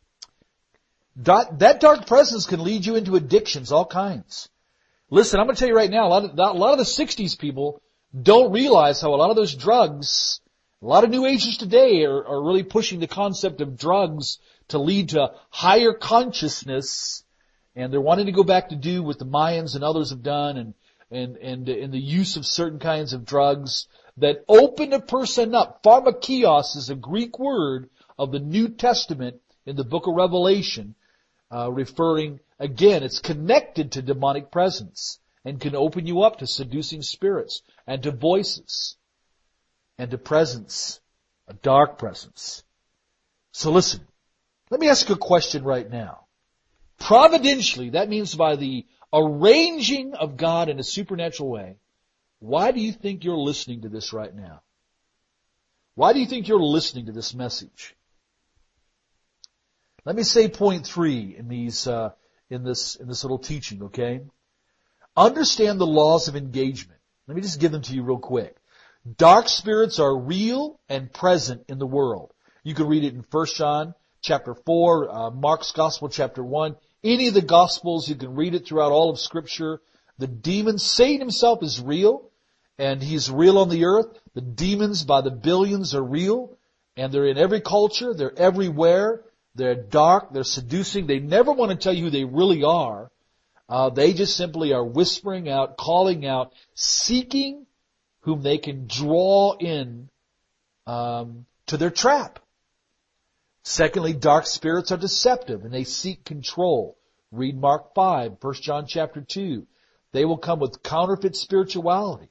Speaker 1: that dark presence can lead you into addictions, all kinds. Listen, I'm going to tell you right now, a lot of the 60s people don't realize how a lot of those drugs, a lot of New Agers today are really pushing the concept of drugs to lead to higher consciousness, and they're wanting to go back to do what the Mayans and others have done, and the use of certain kinds of drugs that open a person up. Pharmakios is a Greek word of the New Testament in the book of Revelation, referring, again, it's connected to demonic presence and can open you up to seducing spirits and to voices and to presence, a dark presence. So listen, let me ask you a question right now. Providentially, that means by the arranging of God in a supernatural way, why do you think you're listening to this right now? Why do you think you're listening to this message? Let me say point 3 in this little teaching, okay? Understand the laws of engagement. Let me just give them to you real quick. Dark spirits are real and present in the world. You can read it in 1 John chapter 4, Mark's Gospel chapter 1. Any of the Gospels, you can read it throughout all of Scripture. The demons, Satan himself is real, and he's real on the earth. The demons by the billions are real, and they're in every culture. They're everywhere. They're dark. They're seducing. They never want to tell you who they really are. They just simply are whispering out, calling out, seeking whom they can draw in to their trap. Secondly, dark spirits are deceptive, and they seek control, Read Mark 5, 1 John chapter 2. They will come with counterfeit spirituality.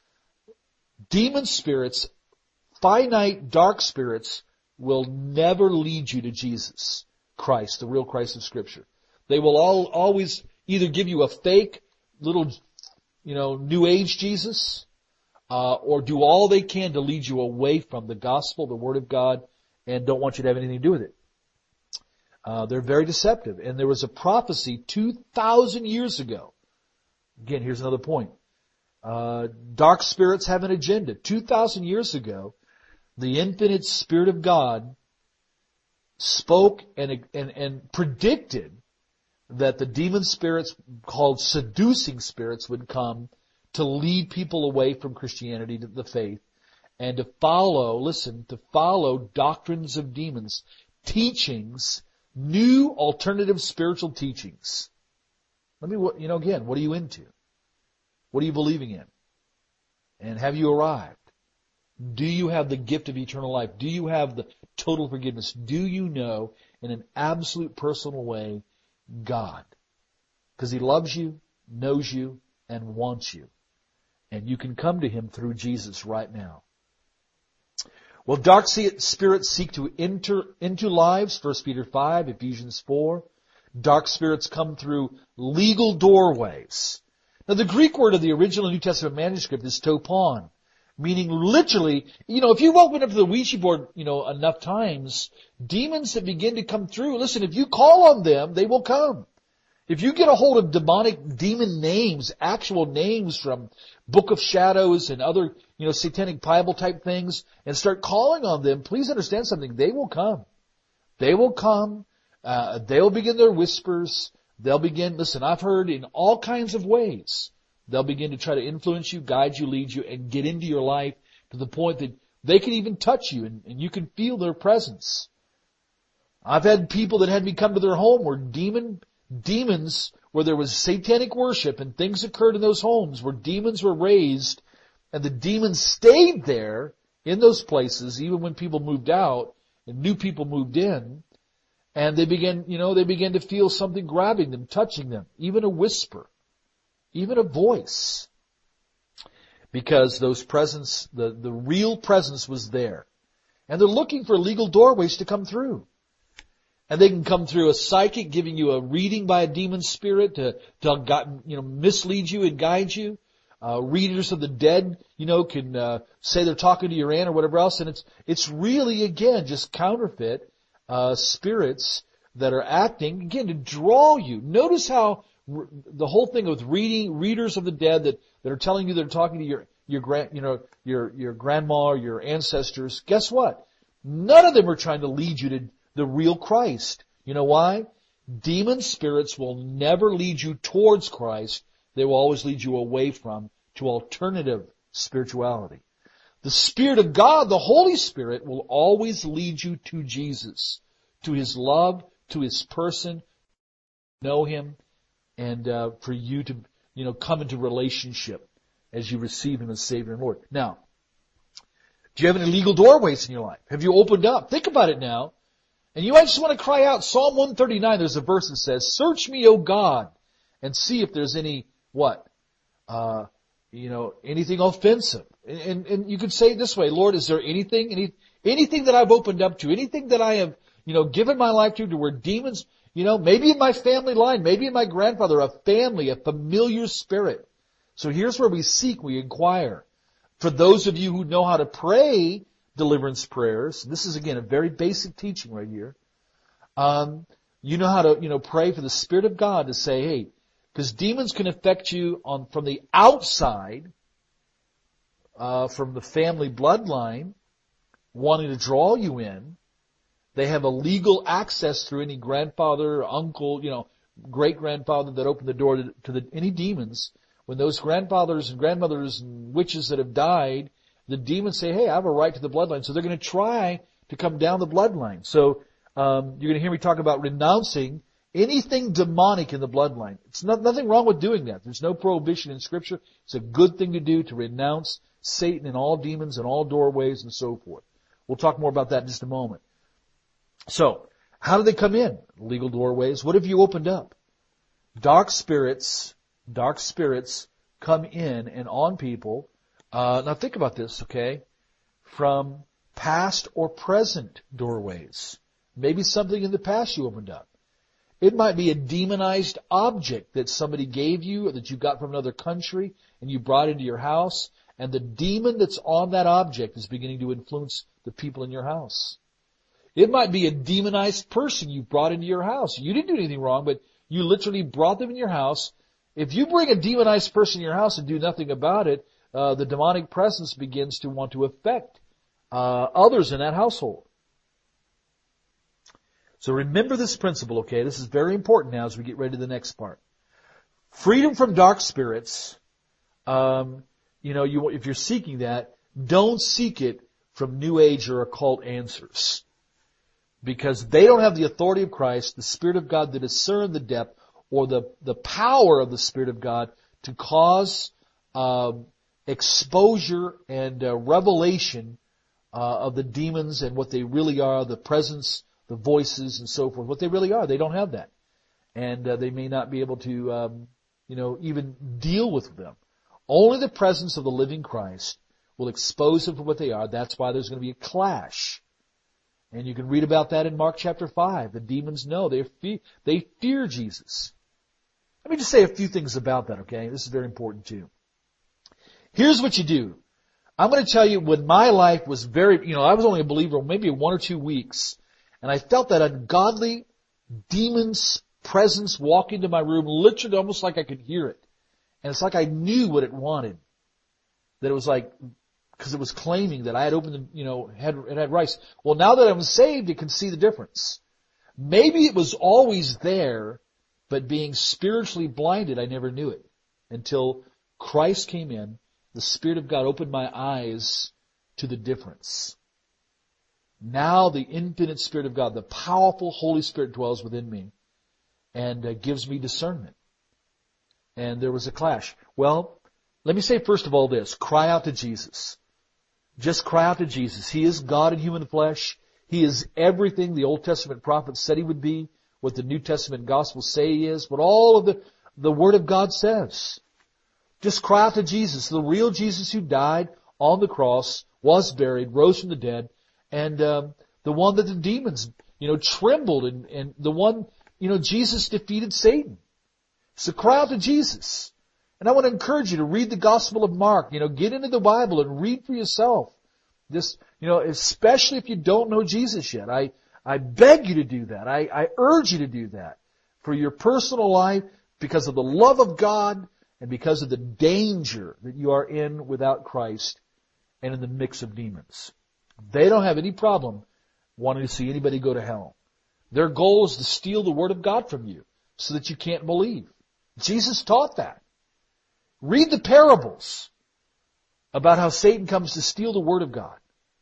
Speaker 1: Demon spirits, finite dark spirits, will never lead you to Jesus Christ, the real Christ of Scripture. They will always either give you a fake little, New Age Jesus, or do all they can to lead you away from the gospel, the Word of God, and don't want you to have anything to do with it. They're very deceptive. And there was a prophecy 2,000 years ago. Again, here's another point. Dark spirits have an agenda. 2,000 years ago, the infinite Spirit of God spoke and predicted that the demon spirits called seducing spirits would come to lead people away from Christianity to the faith and to follow doctrines of demons, teachings, new alternative spiritual teachings. Again, what are you into? What are you believing in? And have you arrived? Do you have the gift of eternal life? Do you have the total forgiveness? Do you know in an absolute personal way God? Because He loves you, knows you, and wants you. And you can come to Him through Jesus right now. Well, dark spirits seek to enter into lives, 1 Peter 5, Ephesians 4. Dark spirits come through legal doorways. Now, the Greek word of the original New Testament manuscript is topon, meaning literally, if you've opened up the Ouija board, enough times, demons that begin to come through, listen, if you call on them, they will come. If you get a hold of demonic demon names, actual names from Book of Shadows and other, satanic Bible type things, and start calling on them, please understand something. They will come. They will come. They'll begin their whispers. They'll begin, listen, I've heard in all kinds of ways. They'll begin to try to influence you, guide you, lead you, and get into your life to the point that they can even touch you and you can feel their presence. I've had people that had me come to their home where demons, where there was satanic worship and things occurred in those homes where demons were raised and the demons stayed there in those places even when people moved out and new people moved in, and they began to feel something grabbing them, touching them, even a whisper, even a voice, because those presence, the real presence was there. And they're looking for legal doorways to come through. And they can come through a psychic giving you a reading by a demon spirit to mislead you and guide you. Readers of the dead, can say they're talking to your aunt or whatever else, and it's really, again, just counterfeit spirits that are acting, again, to draw you. Notice how the whole thing with readers of the dead that are telling you they're talking to your grandma or your ancestors. Guess what? None of them are trying to lead you to the real Christ. You know why? Demon spirits will never lead you towards Christ. They will always lead you away from, to alternative spirituality. The Spirit of God, the Holy Spirit, will always lead you to Jesus, to His love, to His person, know Him, and for you to, come into relationship as you receive Him as Savior and Lord. Now, do you have any legal doorways in your life? Have you opened up? Think about it now. And you might just want to cry out. Psalm 139, there's a verse that says, "Search me, O God, and see if there's any," what? Anything offensive. And you could say it this way, Lord, is there anything that I've opened up to, anything that I have, given my life to where demons, maybe in my family line, maybe in my grandfather, a familiar spirit. So here's where we seek, we inquire. For those of you who know how to pray deliverance prayers, this is again a very basic teaching right here. You know how to, pray for the Spirit of God to say, hey, because demons can affect you from the outside, from the family bloodline, wanting to draw you in. They have a legal access through any grandfather, uncle, great-grandfather that opened the door to any demons. When those grandfathers and grandmothers and witches that have died, the demons say, hey, I have a right to the bloodline. So they're going to try to come down the bloodline. So you're going to hear me talk about renouncing anything demonic in the bloodline. It's nothing wrong with doing that. There's no prohibition in Scripture. It's a good thing to do, to renounce Satan and all demons and all doorways and so forth. We'll talk more about that in just a moment. So, how do they come in? Legal doorways. What have you opened up? dark spirits come in and on people. Now think about this, okay? From past or present doorways. Maybe something in the past you opened up. It might be a demonized object that somebody gave you or that you got from another country and you brought into your house, and the demon that's on that object is beginning to influence the people in your house. It might be a demonized person you brought into your house. You didn't do anything wrong, but you literally brought them in your house. If you bring a demonized person in your house and do nothing about it, the demonic presence begins to want to affect others in that household. So remember this principle, okay? This is very important now as we get ready to the next part. Freedom from dark spirits, if you're seeking that, don't seek it from New Age or occult answers. Because they don't have the authority of Christ, the Spirit of God to discern the depth or the power of the Spirit of God to cause exposure and revelation of the demons and what they really are, the presence, the voices, and so forth. What they really are, they don't have that, and they may not be able to, even deal with them. Only the presence of the living Christ will expose them for what they are. That's why there's going to be a clash. And you can read about that in Mark chapter 5. The demons know. They fear Jesus. Let me just say a few things about that, okay? This is very important too. Here's what you do. I'm going to tell you when my life was I was only a believer maybe 1 or 2 weeks, and I felt that ungodly demon's presence walk into my room, literally almost like I could hear it. And it's like I knew what it wanted. That it was like, because it was claiming that I had opened had rice. Well, now that I'm saved, you can see the difference. Maybe it was always there, but being spiritually blinded, I never knew it. Until Christ came in, the Spirit of God opened my eyes to the difference. Now the infinite Spirit of God, the powerful Holy Spirit dwells within me and gives me discernment. And there was a clash. Well, let me say first of all this. Cry out to Jesus. Just cry out to Jesus. He is God in human flesh. He is everything the Old Testament prophets said He would be, what the New Testament Gospels say He is, what all of the Word of God says. Just cry out to Jesus, the real Jesus who died on the cross, was buried, rose from the dead, and the one that the demons, trembled, and the one, Jesus defeated Satan. So cry out to Jesus. And I want to encourage you to read the Gospel of Mark. Get into the Bible and read for yourself. This, especially if you don't know Jesus yet. I beg you to do that. I urge you to do that for your personal life because of the love of God and because of the danger that you are in without Christ and in the mix of demons. They don't have any problem wanting to see anybody go to hell. Their goal is to steal the Word of God from you so that you can't believe. Jesus taught that. Read the parables about how Satan comes to steal the Word of God.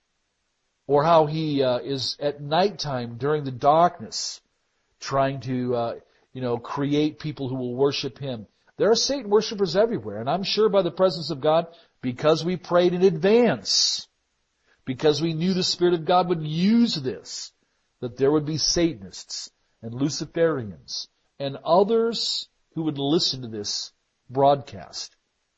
Speaker 1: Or how he is at nighttime during the darkness trying to, create people who will worship him. There are Satan worshipers everywhere. And I'm sure by the presence of God, because we prayed in advance, because we knew the Spirit of God would use this, that there would be Satanists and Luciferians and others who would listen to this broadcast.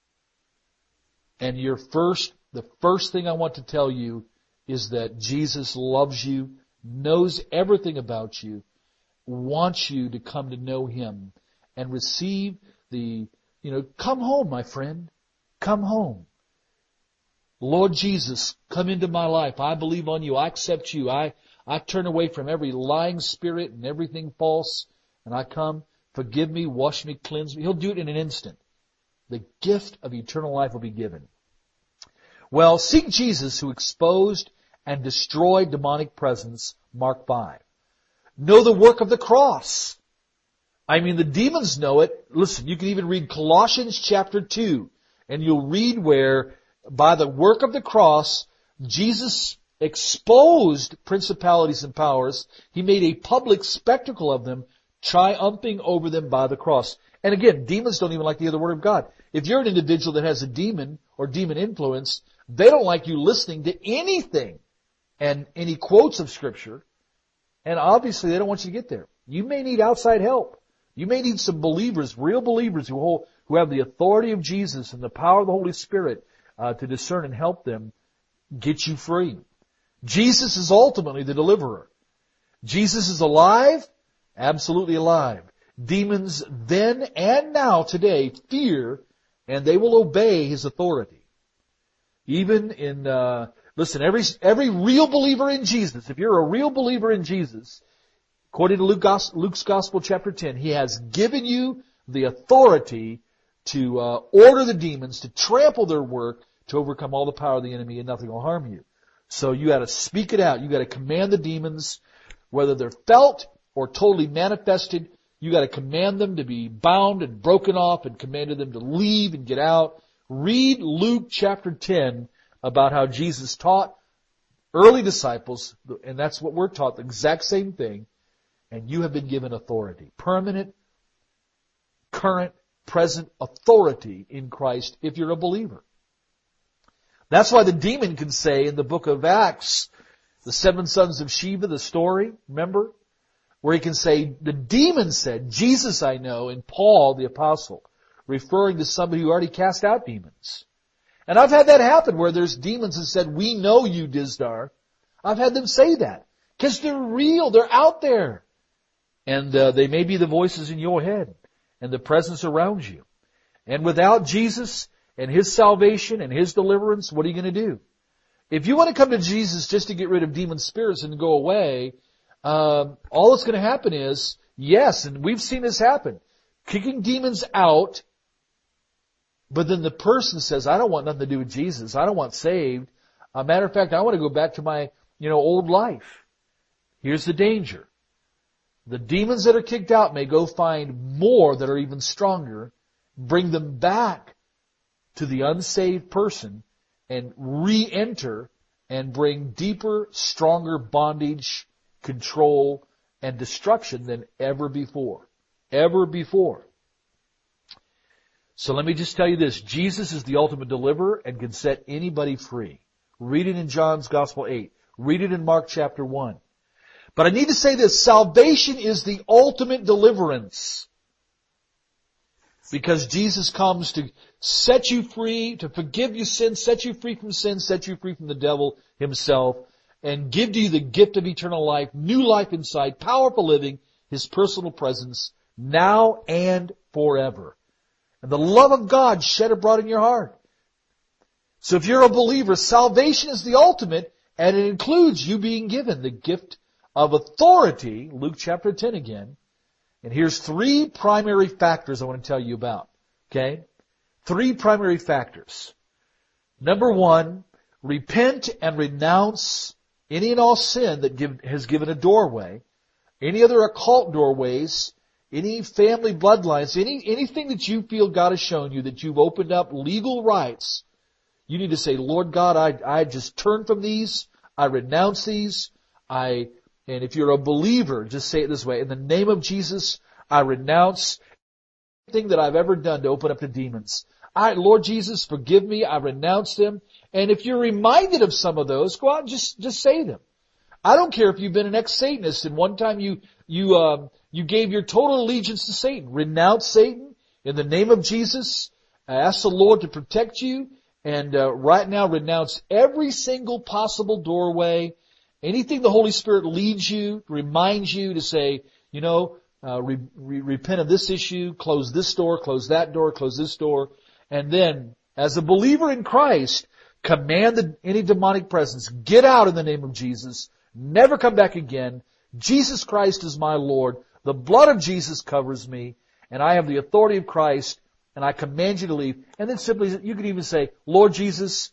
Speaker 1: And the first thing I want to tell you is that Jesus loves you, knows everything about you, wants you to come to know Him and receive come home, my friend. Come home. Lord Jesus, come into my life. I believe on you. I accept you. I turn away from every lying spirit and everything false, and I come. Forgive me, wash me, cleanse me. He'll do it in an instant. The gift of eternal life will be given. Well, seek Jesus who exposed and destroyed demonic presence, Mark 5. Know the work of the cross. The demons know it. Listen, you can even read Colossians chapter 2, and you'll read where, by the work of the cross, Jesus exposed principalities and powers. He made a public spectacle of them, triumphing over them by the cross. And again, demons don't even like to hear the Word of God. If you're an individual that has a demon or demon influence, they don't like you listening to anything and any quotes of Scripture. And obviously they don't want you to get there. You may need outside help. You may need some believers, real believers who have the authority of Jesus and the power of the Holy Spirit to discern and help them get you free. Jesus is ultimately the deliverer. Jesus is alive, absolutely alive. Demons then and now today fear and they will obey His authority. Even in, listen, every real believer in Jesus, if you're a real believer in Jesus, according to Luke's Gospel chapter 10, He has given you the authority to order the demons, to trample their work, to overcome all the power of the enemy, and nothing will harm you. So you got to speak it out. You got to command the demons, whether they're felt or totally manifested. You got to command them to be bound and broken off, and commanded them to leave and get out. Read Luke chapter 10 about how Jesus taught early disciples, and that's what we're taught, the exact same thing. And you have been given authority, permanent, current, present authority in Christ if you're a believer. That's why the demon can say in the book of Acts, the 7 sons of Sceva, the story, remember? Where he can say, the demon said, Jesus I know, and Paul the apostle, referring to somebody who already cast out demons. And I've had that happen where there's demons that said, we know you, Dizdar. I've had them say that. Because they're real, they're out there. And they may be the voices in your head and the presence around you. And without Jesus and His salvation and His deliverance, what are you going to do? If you want to come to Jesus just to get rid of demon spirits and go away, all that's going to happen is, yes, and we've seen this happen, kicking demons out, but then the person says, I don't want nothing to do with Jesus. I don't want saved. Matter of fact, I want to go back to my, old life. Here's the danger. The demons that are kicked out may go find more that are even stronger, bring them back to the unsaved person, and re-enter and bring deeper, stronger bondage, control, and destruction than ever before. Ever before. So let me just tell you this. Jesus is the ultimate deliverer and can set anybody free. Read it in John's Gospel 8. Read it in Mark chapter 1. But I need to say this. Salvation is the ultimate deliverance. Because Jesus comes to set you free, to forgive your sins, set you free from sin, set you free from the devil himself, and give to you the gift of eternal life, new life inside, powerful living, His personal presence, now and forever. And the love of God shed abroad in your heart. So if you're a believer, salvation is the ultimate, and it includes you being given the gift of authority, Luke chapter 10 again. And here's 3 primary factors I want to tell you about. Okay? 3 primary factors. Number 1, repent and renounce any and all sin that has given a doorway, any other occult doorways, any family bloodlines, anything that you feel God has shown you that you've opened up legal rights. You need to say, Lord God, I just turn from these. I renounce these. And if you're a believer, just say it this way. In the name of Jesus, I renounce everything that I've ever done to open up to demons. Lord Jesus, forgive me. I renounce them. And if you're reminded of some of those, go out and just say them. I don't care if you've been an ex-Satanist and one time you gave your total allegiance to Satan. Renounce Satan in the name of Jesus. Ask the Lord to protect you. And right now renounce every single possible doorway. Anything the Holy Spirit leads you, reminds you to say, repent of this issue, close this door, close that door, close this door. And then, as a believer in Christ, command any demonic presence, get out in the name of Jesus, never come back again. Jesus Christ is my Lord. The blood of Jesus covers me, and I have the authority of Christ, and I command you to leave. And then simply, you can even say, Lord Jesus,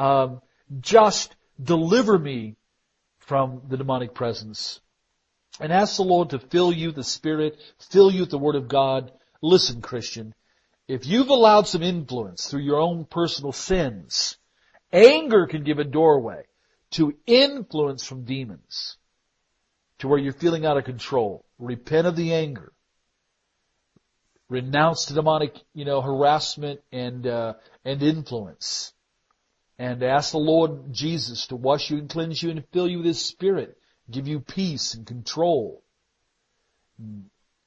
Speaker 1: just deliver me from the demonic presence. And ask the Lord to fill you with the Spirit, fill you with the Word of God. Listen, Christian, if you've allowed some influence through your own personal sins, anger can give a doorway to influence from demons, to where you're feeling out of control. Repent of the anger. Renounce the demonic, harassment and influence. And ask the Lord Jesus to wash you and cleanse you and fill you with His Spirit, give you peace and control.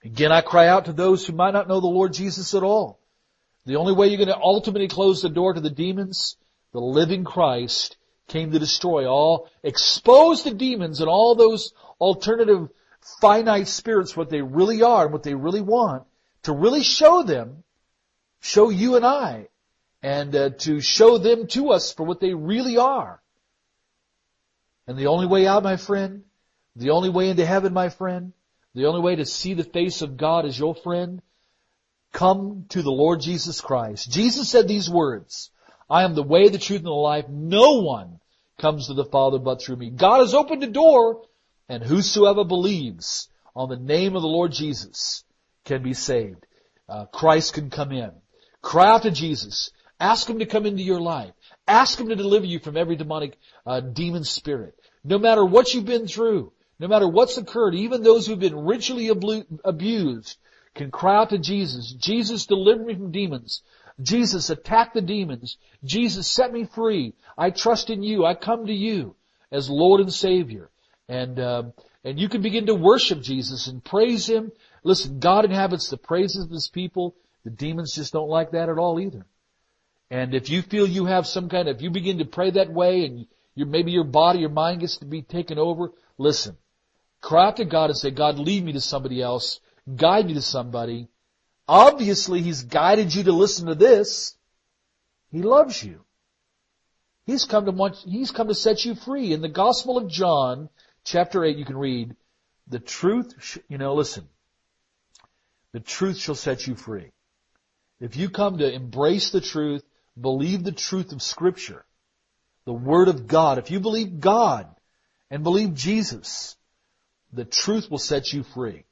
Speaker 1: Again, I cry out to those who might not know the Lord Jesus at all. The only way you're going to ultimately close the door to the demons, the living Christ came to destroy all, expose the demons and all those alternative finite spirits, what they really are and what they really want, to really show them, show you and I, and to show them to us for what they really are. And the only way out, my friend, the only way into heaven, my friend, the only way to see the face of God as your friend, come to the Lord Jesus Christ. Jesus said these words, I am the way, the truth, and the life. No one comes to the Father but through me. God has opened the door, and whosoever believes on the name of the Lord Jesus can be saved. Christ can come in. Cry out to Jesus. Ask Him to come into your life. Ask Him to deliver you from every demonic demon spirit. No matter what you've been through, no matter what's occurred, even those who've been ritually abused can cry out to Jesus. Jesus, deliver me from demons. Jesus, attack the demons. Jesus, set me free. I trust in you. I come to you as Lord and Savior. And you can begin to worship Jesus and praise Him. Listen, God inhabits the praises of His people. The demons just don't like that at all either. And if you feel you have some kind of, if you begin to pray that way and maybe your body, your mind gets to be taken over, listen. Cry out to God and say, God, lead me to somebody else. Guide me to somebody. Obviously, He's guided you to listen to this. He loves you. He's come to set you free. In the Gospel of John, chapter 8, you can read, the truth, listen. The truth shall set you free. If you come to embrace the truth, believe the truth of Scripture, the Word of God, if you believe God and believe Jesus, the truth will set you free.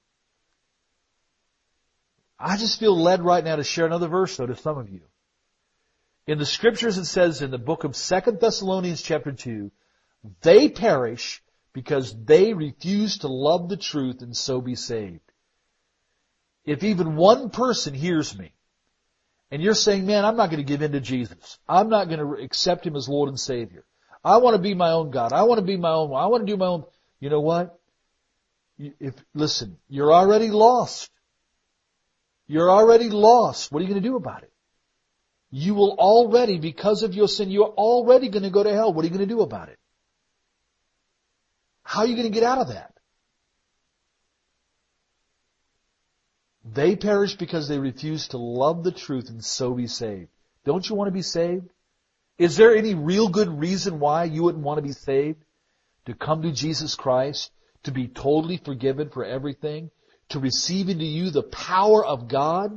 Speaker 1: I just feel led right now to share another verse, though, to some of you. In the Scriptures it says in the book of 2 Thessalonians chapter 2, they perish because they refuse to love the truth and so be saved. If even one person hears me, and you're saying, man, I'm not going to give in to Jesus. I'm not going to accept Him as Lord and Savior. I want to be my own God. I want to be my own. I want to do my own. You know what? Listen, you're already lost. You're already lost. What are you going to do about it? You will already, because of your sin, you're already going to go to hell. What are you going to do about it? How are you going to get out of that? They perish because they refuse to love the truth and so be saved. Don't you want to be saved? Is there any real good reason why you wouldn't want to be saved? To come to Jesus Christ, to be totally forgiven for everything, to receive into you the power of God?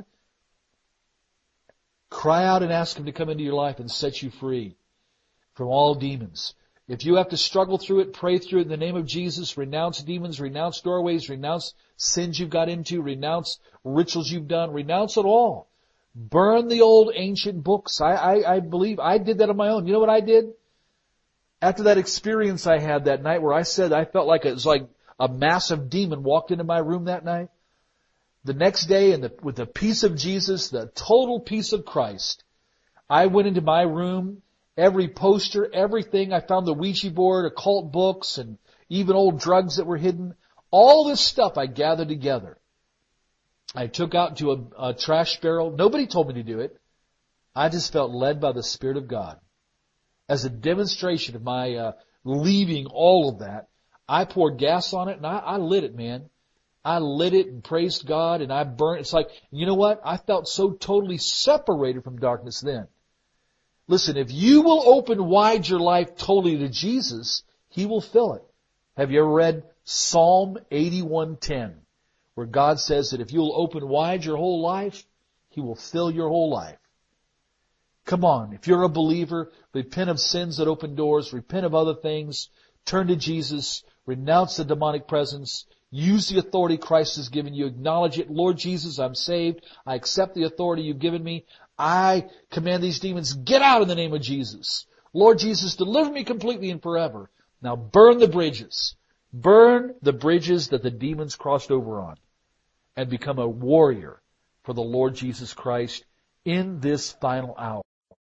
Speaker 1: Cry out and ask Him to come into your life and set you free from all demons. If you have to struggle through it, pray through it in the name of Jesus. Renounce demons, renounce doorways, renounce sins you've got into, renounce rituals you've done, renounce it all. Burn the old ancient books. I believe I did that on my own. You know what I did? After that experience I had that night where I said I felt like it was like a massive demon walked into my room that night. The next day, with the peace of Jesus, the total peace of Christ, I went into my room, every poster, everything. I found the Ouija board, occult books, and even old drugs that were hidden. All this stuff I gathered together. I took out to a trash barrel. Nobody told me to do it. I just felt led by the Spirit of God. As a demonstration of my leaving all of that, I poured gas on it and I lit it, man. I lit it and praised God and I burned. It's like, you know what? I felt so totally separated from darkness then. Listen, if you will open wide your life totally to Jesus, He will fill it. Have you ever read Psalm 81:10, where God says that if you'll open wide your whole life, He will fill your whole life? Come on, if you're a believer, repent of sins that open doors, repent of other things, turn to Jesus, renounce the demonic presence, use the authority Christ has given you, acknowledge it. Lord Jesus, I'm saved. I accept the authority you've given me. I command these demons, get out in the name of Jesus. Lord Jesus, deliver me completely and forever. Now burn the bridges. Burn the bridges that the demons crossed over on and become a warrior for the Lord Jesus Christ in this final hour.